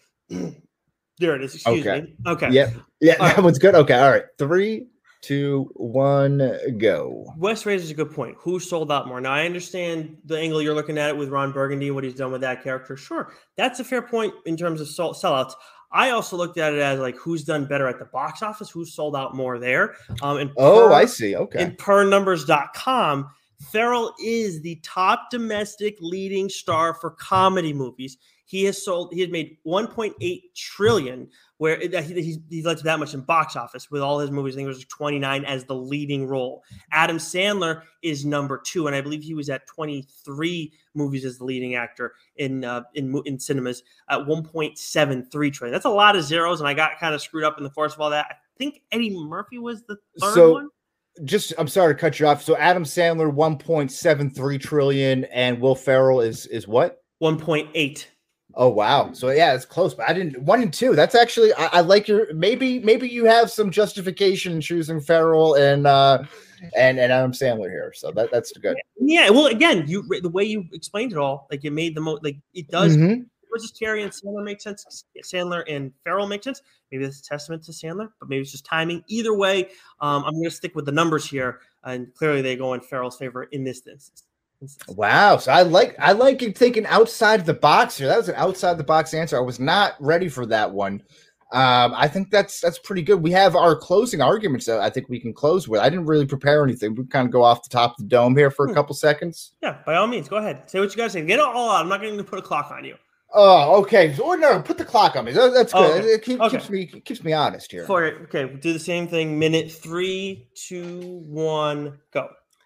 There it is. Excuse okay. me. Okay. Yeah. Yeah. All that right. one's good. Okay. All right. Three, two, one, go. Wes raises a good point. Who sold out more? Now, I understand the angle you're looking at it with Ron Burgundy and what he's done with that character. Sure. That's a fair point in terms of sell- sellouts. I also looked at it as like who's done better at the box office, who's sold out more there. Um, and oh, per, I see. Okay. And per numbers dot com, Ferrell is the top domestic leading star for comedy movies. He has sold, he has made one point eight trillion, where it, he, he's, he's led to that much in box office with all his movies. I think it was twenty-nine as the leading role. Adam Sandler is number two, and I believe he was at twenty-three movies as the leading actor in uh, in in cinemas at one point seven three trillion. That's a lot of zeros, and I got kind of screwed up in the course of all that. I think Eddie Murphy was the third so, one. Just, I'm sorry to cut you off. So Adam Sandler, one point seven three trillion, and Will Ferrell is is what? one point eight. Oh wow! So yeah, it's close, but I didn't one and two. That's actually I, I like your maybe maybe you have some justification in choosing Ferrell and uh and and Adam Sandler here. So that that's good. Yeah. Well, again, you the way you explained it all, like it made the most like it does. Mm-hmm. Versus Terry and Sandler makes sense. Sandler and Ferrell make sense. Maybe that's a testament to Sandler, but maybe it's just timing. Either way, um, I'm going to stick with the numbers here, and clearly they go in Ferrell's favor in this instance. Wow, so I like I like you thinking outside the box here. That was an outside the box answer. I was not ready for that one. Um, I think that's that's pretty good. We have our closing arguments that I think we can close with. I didn't really prepare anything. We kind of go off the top of the dome here for a couple seconds. Yeah, by all means, go ahead. Say what you guys say. Get it all out. I'm not going to put a clock on you. Oh, okay. So, no, put the clock on me. That, that's good. Oh, okay. It keep, okay. keeps me keeps me honest here. For it, okay, we'll do the same thing. Minute three, two, one, go.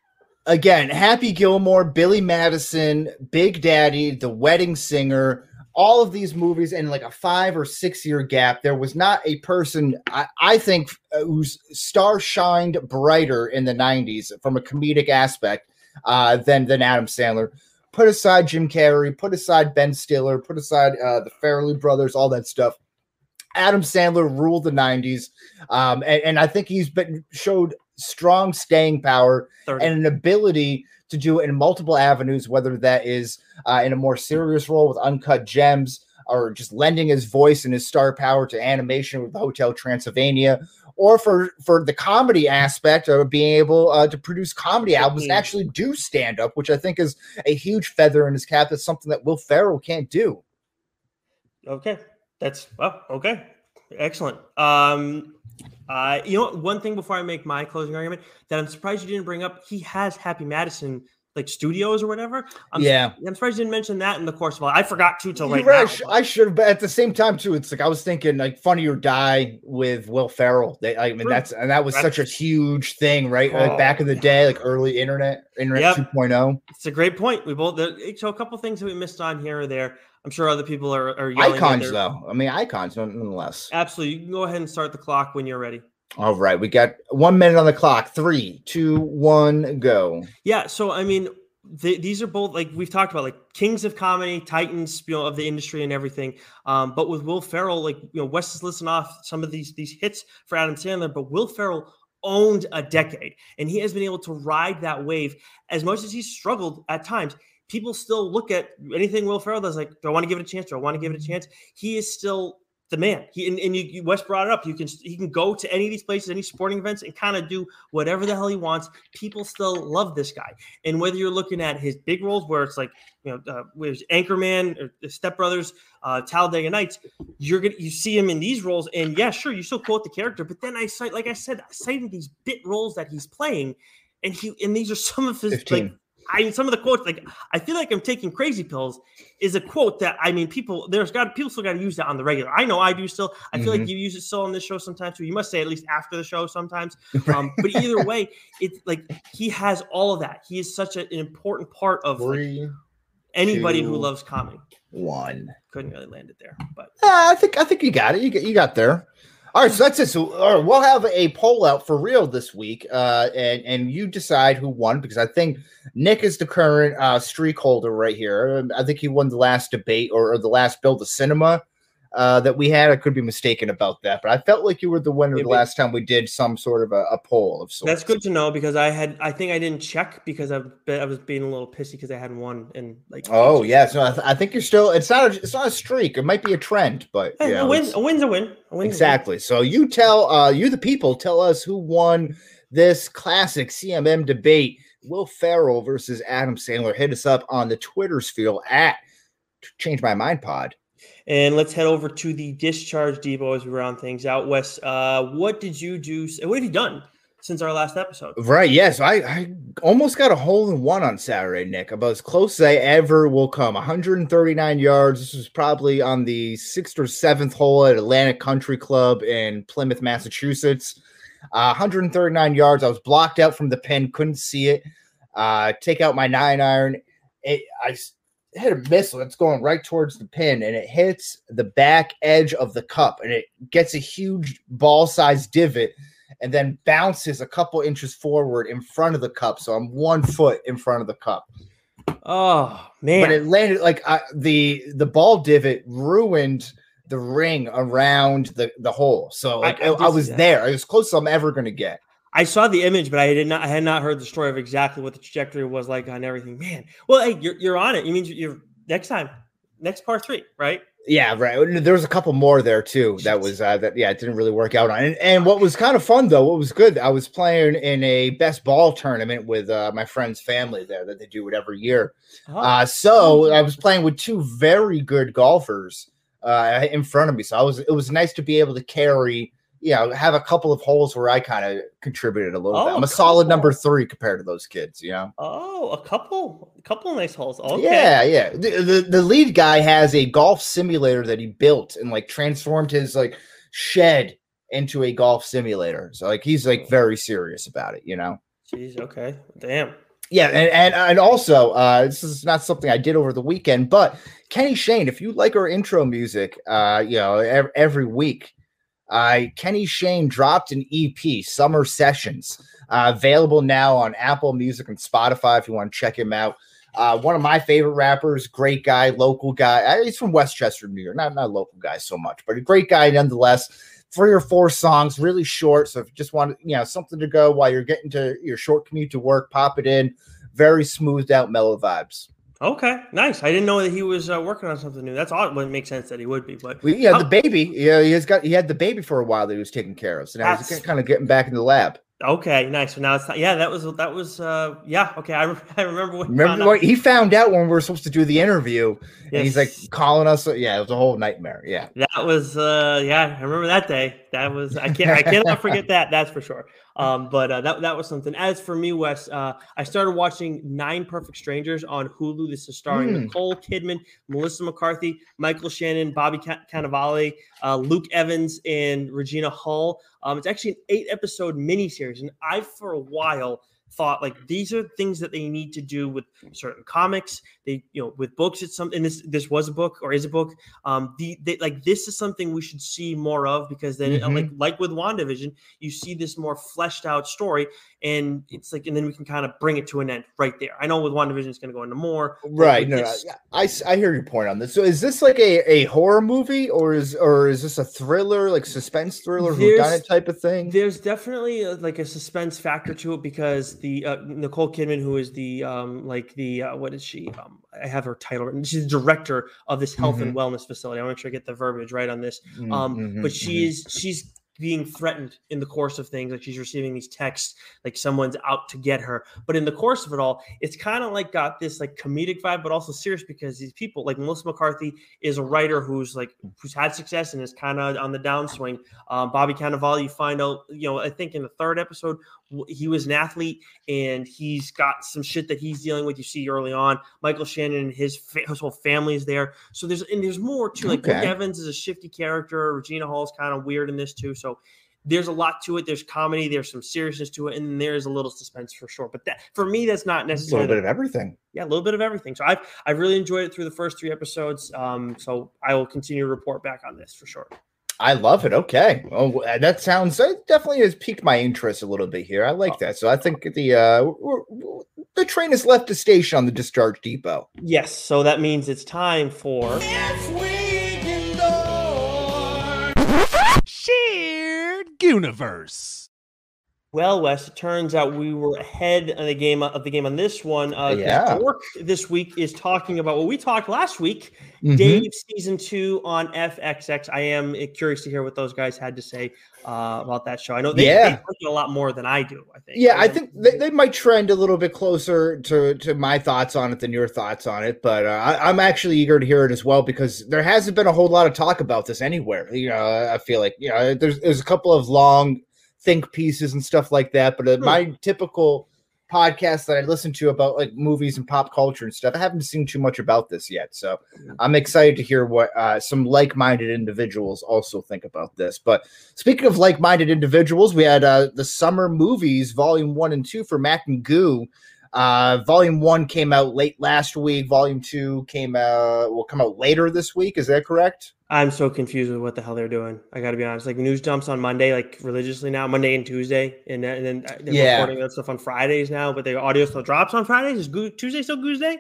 Again, Happy Gilmore, Billy Madison, Big Daddy, The Wedding Singer, all of these movies in like a five or six year gap. There was not a person, I, I think, uh, whose star shined brighter in the nineties from a comedic aspect uh, than, than Adam Sandler. Put aside Jim Carrey, put aside Ben Stiller, put aside uh, the Farrelly brothers, all that stuff. Adam Sandler ruled the nineties, um, and, and I think he's been showed strong staying power thirty and an ability to do it in multiple avenues, whether that is uh, in a more serious role with Uncut Gems or just lending his voice and his star power to animation with Hotel Transylvania, or for, for the comedy aspect of being able uh, to produce comedy albums and actually do stand up, which I think is a huge feather in his cap. That's something that Will Ferrell can't do. Okay. That's well, okay. Excellent. Um, uh, you know what? One thing before I make my closing argument that I'm surprised you didn't bring up, he has Happy Madison like studios or whatever. I'm yeah. Su- I'm surprised you didn't mention that in the course of all. I forgot to till right right. now. I, sh- I should have, but at the same time too, it's like I was thinking like Funny or Die with Will Ferrell. They, I mean, True. that's and that was that's, such a huge thing, right? Oh, like back in the day, like early internet, internet yep. two point oh. It's a great point. We both so a couple things that we missed on here or there. I'm sure other people are, are yelling icons their, though. I mean, icons nonetheless. Absolutely. You can go ahead and start the clock when you're ready. All right, we got one minute on the clock. Three, two, one, go. Yeah. So I mean. The, these are both like we've talked about, like kings of comedy, titans, you know, of the industry and everything. Um, but with Will Ferrell, like you know, Wes is listing off some of these these hits for Adam Sandler, but Will Ferrell owned a decade, and he has been able to ride that wave. As much as he's struggled at times, people still look at anything Will Ferrell does like, do I want to give it a chance? Do I want to give it a chance? He is still the man. He and, and you, you Wes brought it up. You can he can go to any of these places, any sporting events, and kind of do whatever the hell he wants. People still love this guy. And whether you're looking at his big roles, where it's like you know, uh, where's Anchorman or the Step Brothers, uh, Talladega Nights, you're gonna you see him in these roles, and yeah, sure, you still quote the character, but then I cite, like I said, I cited these bit roles that he's playing, and he and these are some of his fifteen. like. I mean, some of the quotes, like, I feel like I'm taking crazy pills is a quote that, I mean, people, there's got, people still got to use that on the regular. I know I do still. I feel mm-hmm. like you use it still on this show sometimes too. You must say at least after the show sometimes. Right. Um, but either way, it's like, he has all of that. He is such a, an important part of Three, like, anybody two, who loves comedy. One. Couldn't really land it there, but. Uh, I think, I think you got it. You got, you got there. All right, so that's it. So uh, we'll have a poll out for real this week, uh, and and you decide who won, because I think Nick is the current uh, streak holder right here. I think he won the last debate or, or the last Build a Cinema uh, that we had. I could be mistaken about that, but I felt like you were the winner Maybe. the last time we did some sort of a, a poll of sorts. That's good to know, because I had I think I didn't check because I've been, I was being a little pissy because I hadn't won and like. Oh yeah, so I, th- I think you're still. It's not a, it's not a streak. It might be a trend, but hey, yeah, a win a win's a win. A win's exactly. A win. So you tell uh, you the people tell us who won this classic C M M debate. Will Ferrell versus Adam Sandler. Hit us up on the Twitter sphere at Change My Mind Pod. And let's head over to the Discharge Debo as we round things out. Wes, uh, what did you do? What have you done since our last episode? Right. Yes. I, I almost got a hole in one on Saturday, Nick. About as close as I ever will come. one hundred thirty-nine yards. This was probably on the sixth or seventh hole at Atlantic Country Club in Plymouth, Massachusetts. Uh, one hundred thirty-nine yards. I was blocked out from the pin. Couldn't see it. Uh, take out my nine iron. It, I hit a missile. It's going right towards the pin, and it hits the back edge of the cup, and it gets a huge ball-sized divot, and then bounces a couple inches forward in front of the cup. So I'm one foot in front of the cup. Oh man! But it landed like I, the the ball divot ruined the ring around the the hole. So like I, I, I was there. I was close as I'm ever going to get. I saw the image, but I did not. I had not heard the story of exactly what the trajectory was like on everything. Man, well, hey, you're you're on it. You mean you're next time, next part three, right? Yeah, right. There was a couple more there too. That was uh, that. Yeah, it didn't really work out on. And, and what was kind of fun though, what was good, I was playing in a best ball tournament with uh, my friend's family there that they do it every year. Oh. Uh, so I was playing with two very good golfers uh, in front of me. So I was. It was nice to be able to carry. You know, have a couple of holes where I kind of contributed a little oh, bit. I'm a, a couple. solid number three compared to those kids, you know? Oh, a couple, a couple of nice holes. Okay. Yeah, yeah. The, the, the lead guy has a golf simulator that he built and like transformed his like shed into a golf simulator. So like, he's like very serious about it, you know? Jeez. Okay. Damn. Yeah. And, and, and also, uh, this is not something I did over the weekend, but Kenny Shane, if you like our intro music, uh, you know, every, every week, Uh, Kenny Shane dropped an E P, Summer Sessions, uh, available now on Apple Music and Spotify if you want to check him out. Uh, one of my favorite rappers, great guy, local guy. He's from Westchester, New York. Not not a local guy so much, but a great guy nonetheless. Three or four songs, really short. So if you just want you know something to go while you're getting to your short commute to work, pop it in. Very smoothed out, mellow vibes. Okay, nice. I didn't know that he was uh, working on something new. That's odd. Well, it makes sense that he would be, but well, yeah, how- the baby. Yeah, he has got. He had the baby for a while that he was taking care of. So now That's... he's kind of getting back in the lab. Okay, nice. So now it's not, yeah, that was that was uh yeah, okay. I, re- I remember what remember what he found out when we were supposed to do the interview. Yes. And he's like calling us. Yeah, it was a whole nightmare. Yeah. That was uh yeah, I remember that day. That was I can't I cannot forget that, that's for sure. Um, but uh, that that was something. As for me, Wes, uh, I started watching Nine Perfect Strangers on Hulu. This is starring mm. Nicole Kidman, Melissa McCarthy, Michael Shannon, Bobby Can- Cannavale, uh, Luke Evans, and Regina Hull. Um, it's actually an eight-episode miniseries, and I, for a while, thought like these are things that they need to do with certain comics. They, you know, with books, it's something. And this this was a book or is a book. Um, the they, like this is something we should see more of because then, mm-hmm. like like with WandaVision, you see this more fleshed out story, and it's like, and then we can kind of bring it to an end right there. I know with WandaVision, it's going to go into more. Right. No, this, I, I I hear your point on this. So is this like a, a horror movie or is or is this a thriller, like suspense thriller, whodunit type of thing? There's definitely a, like a suspense factor to it because the uh, Nicole Kidman, who is the um like the uh, what is she? Um, I have her title written. She's the director of this health mm-hmm. and wellness facility. I want to make sure I get the verbiage right on this. Um, mm-hmm, but she's mm-hmm. she's being threatened in the course of things. Like she's receiving these texts, like someone's out to get her. But in the course of it all, it's kind of like got this like comedic vibe, but also serious because these people, like Melissa McCarthy, is a writer who's like who's had success and is kind of on the downswing. Um, Bobby Cannavale, you find out, you know, I think in the third episode, he was an athlete and he's got some shit that he's dealing with. You see early on, Michael Shannon and his, fa- his whole family is there. So there's and there's more too. Like okay. Luke Evans is a shifty character. Regina Hall's kind of weird in this too. So there's a lot to it. There's comedy. There's some seriousness to it, and there's a little suspense for sure. But that for me, that's not necessarily a little bit of everything. Yeah, a little bit of everything. So I've I've really enjoyed it through the first three episodes. Um, so I will continue to report back on this for sure. I love it. Okay. Well, that sounds that definitely has piqued my interest a little bit here. I like that. So I think the uh, we're, we're, the train has left the station on the discharge depot. Yes. So that means it's time for Shared Universe. Well, Wes, it turns out we were ahead of the game of the game on this one. Uh, yeah. Dork this week is talking about what we talked last week, mm-hmm. Dave season two on F X X. I am curious to hear what those guys had to say uh, about that show. I know they, yeah. they like it a lot more than I do. I think. Yeah, I think they, they might trend a little bit closer to, to my thoughts on it than your thoughts on it. But uh, I, I'm actually eager to hear it as well because there hasn't been a whole lot of talk about this anywhere. You know, I feel like you know there's there's a couple of long think pieces and stuff like that, but uh, my typical podcast that I listen to about like movies and pop culture and stuff, I haven't seen too much about this yet, so I'm excited to hear what uh, some like-minded individuals also think about this. But speaking of like-minded individuals, we had uh, the summer movies volume one and two for Mac and Goo. Uh, volume one came out late last week. Volume two came out will come out later this week. Is that correct? I'm so confused with what the hell they're doing. I got to be honest. Like news dumps on Monday, like religiously now, Monday and Tuesday, and then, and then they're yeah. recording that stuff on Fridays now. But the audio still drops on Fridays. Is Go- Tuesday still Goose Day?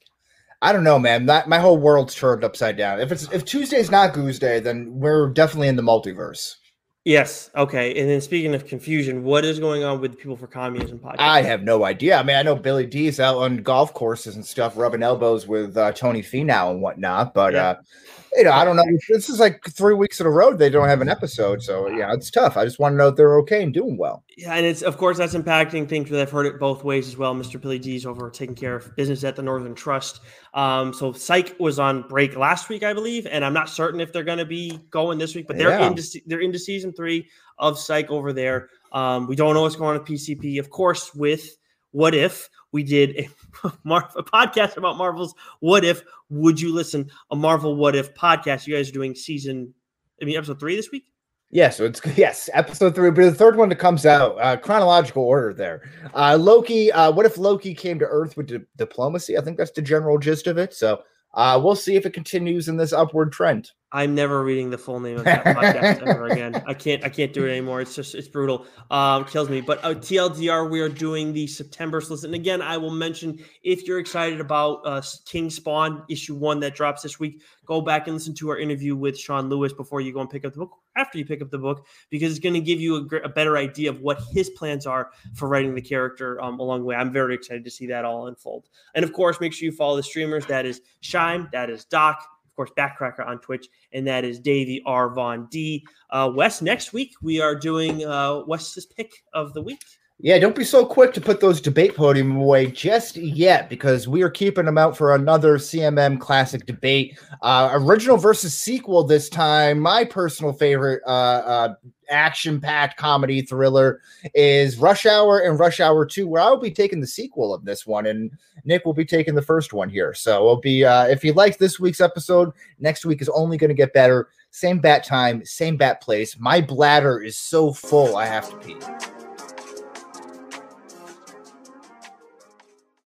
I don't know, man. That, my whole world's turned upside down. If it's if Tuesday's not Goose Day, then we're definitely in the multiverse. Yes. Okay. And then speaking of confusion, what is going on with People for Communism podcast? I have no idea. I mean, I know Billy D's out on golf courses and stuff, rubbing elbows with uh, Tony Finau and whatnot. But, yeah. uh, you know, I don't know. This is like three weeks in a row they don't have an episode. So, yeah, it's tough. I just want to know if they're okay and doing well. Yeah, and it's, of course, that's impacting things, but I've heard it both ways as well. Mister Billy D's over taking care of business at the Northern Trust. Um, so Psych was on break last week, I believe, and I'm not certain if they're going to be going this week, but they're yeah. into they're into season three of Psych over there. Um, we don't know what's going on with P C P. Of course, with What If, we did a, Mar- a podcast about Marvel's What If. Would you listen? A Marvel What If podcast. You guys are doing season, I mean, episode three this week? Yeah, so it's yes, episode three, but the third one that comes out, uh, chronological order there. Uh, Loki, uh, what if Loki came to Earth with di- diplomacy? I think that's the general gist of it. So uh, we'll see if it continues in this upward trend. I'm never reading the full name of that podcast ever again. I can't. I can't do it anymore. It's just. It's brutal. Um, kills me. But uh, T L D R, we are doing the September list, and again, I will mention if you're excited about uh, King Spawn issue one that drops this week, go back and listen to our interview with Sean Lewis before you go and pick up the book. After you pick up the book, because it's going to give you a, gr- a better idea of what his plans are for writing the character um, along the way. I'm very excited to see that all unfold. And of course, make sure you follow the streamers. That is Shime. That is Doc. Of course, Backcracker on Twitch, and that is Davey R. Von D. Uh, Wes, next week we are doing uh, Wes's pick of the week. Yeah, don't be so quick to put those debate podium away just yet, because we are keeping them out for another C M M classic debate. Uh, original versus sequel this time. My personal favorite uh, uh, action-packed comedy thriller is Rush Hour and Rush Hour two, where I'll be taking the sequel of this one, and Nick will be taking the first one here. So it'll be, uh, if you liked this week's episode, next week is only going to get better. Same bat time, same bat place. My bladder is so full, I have to pee.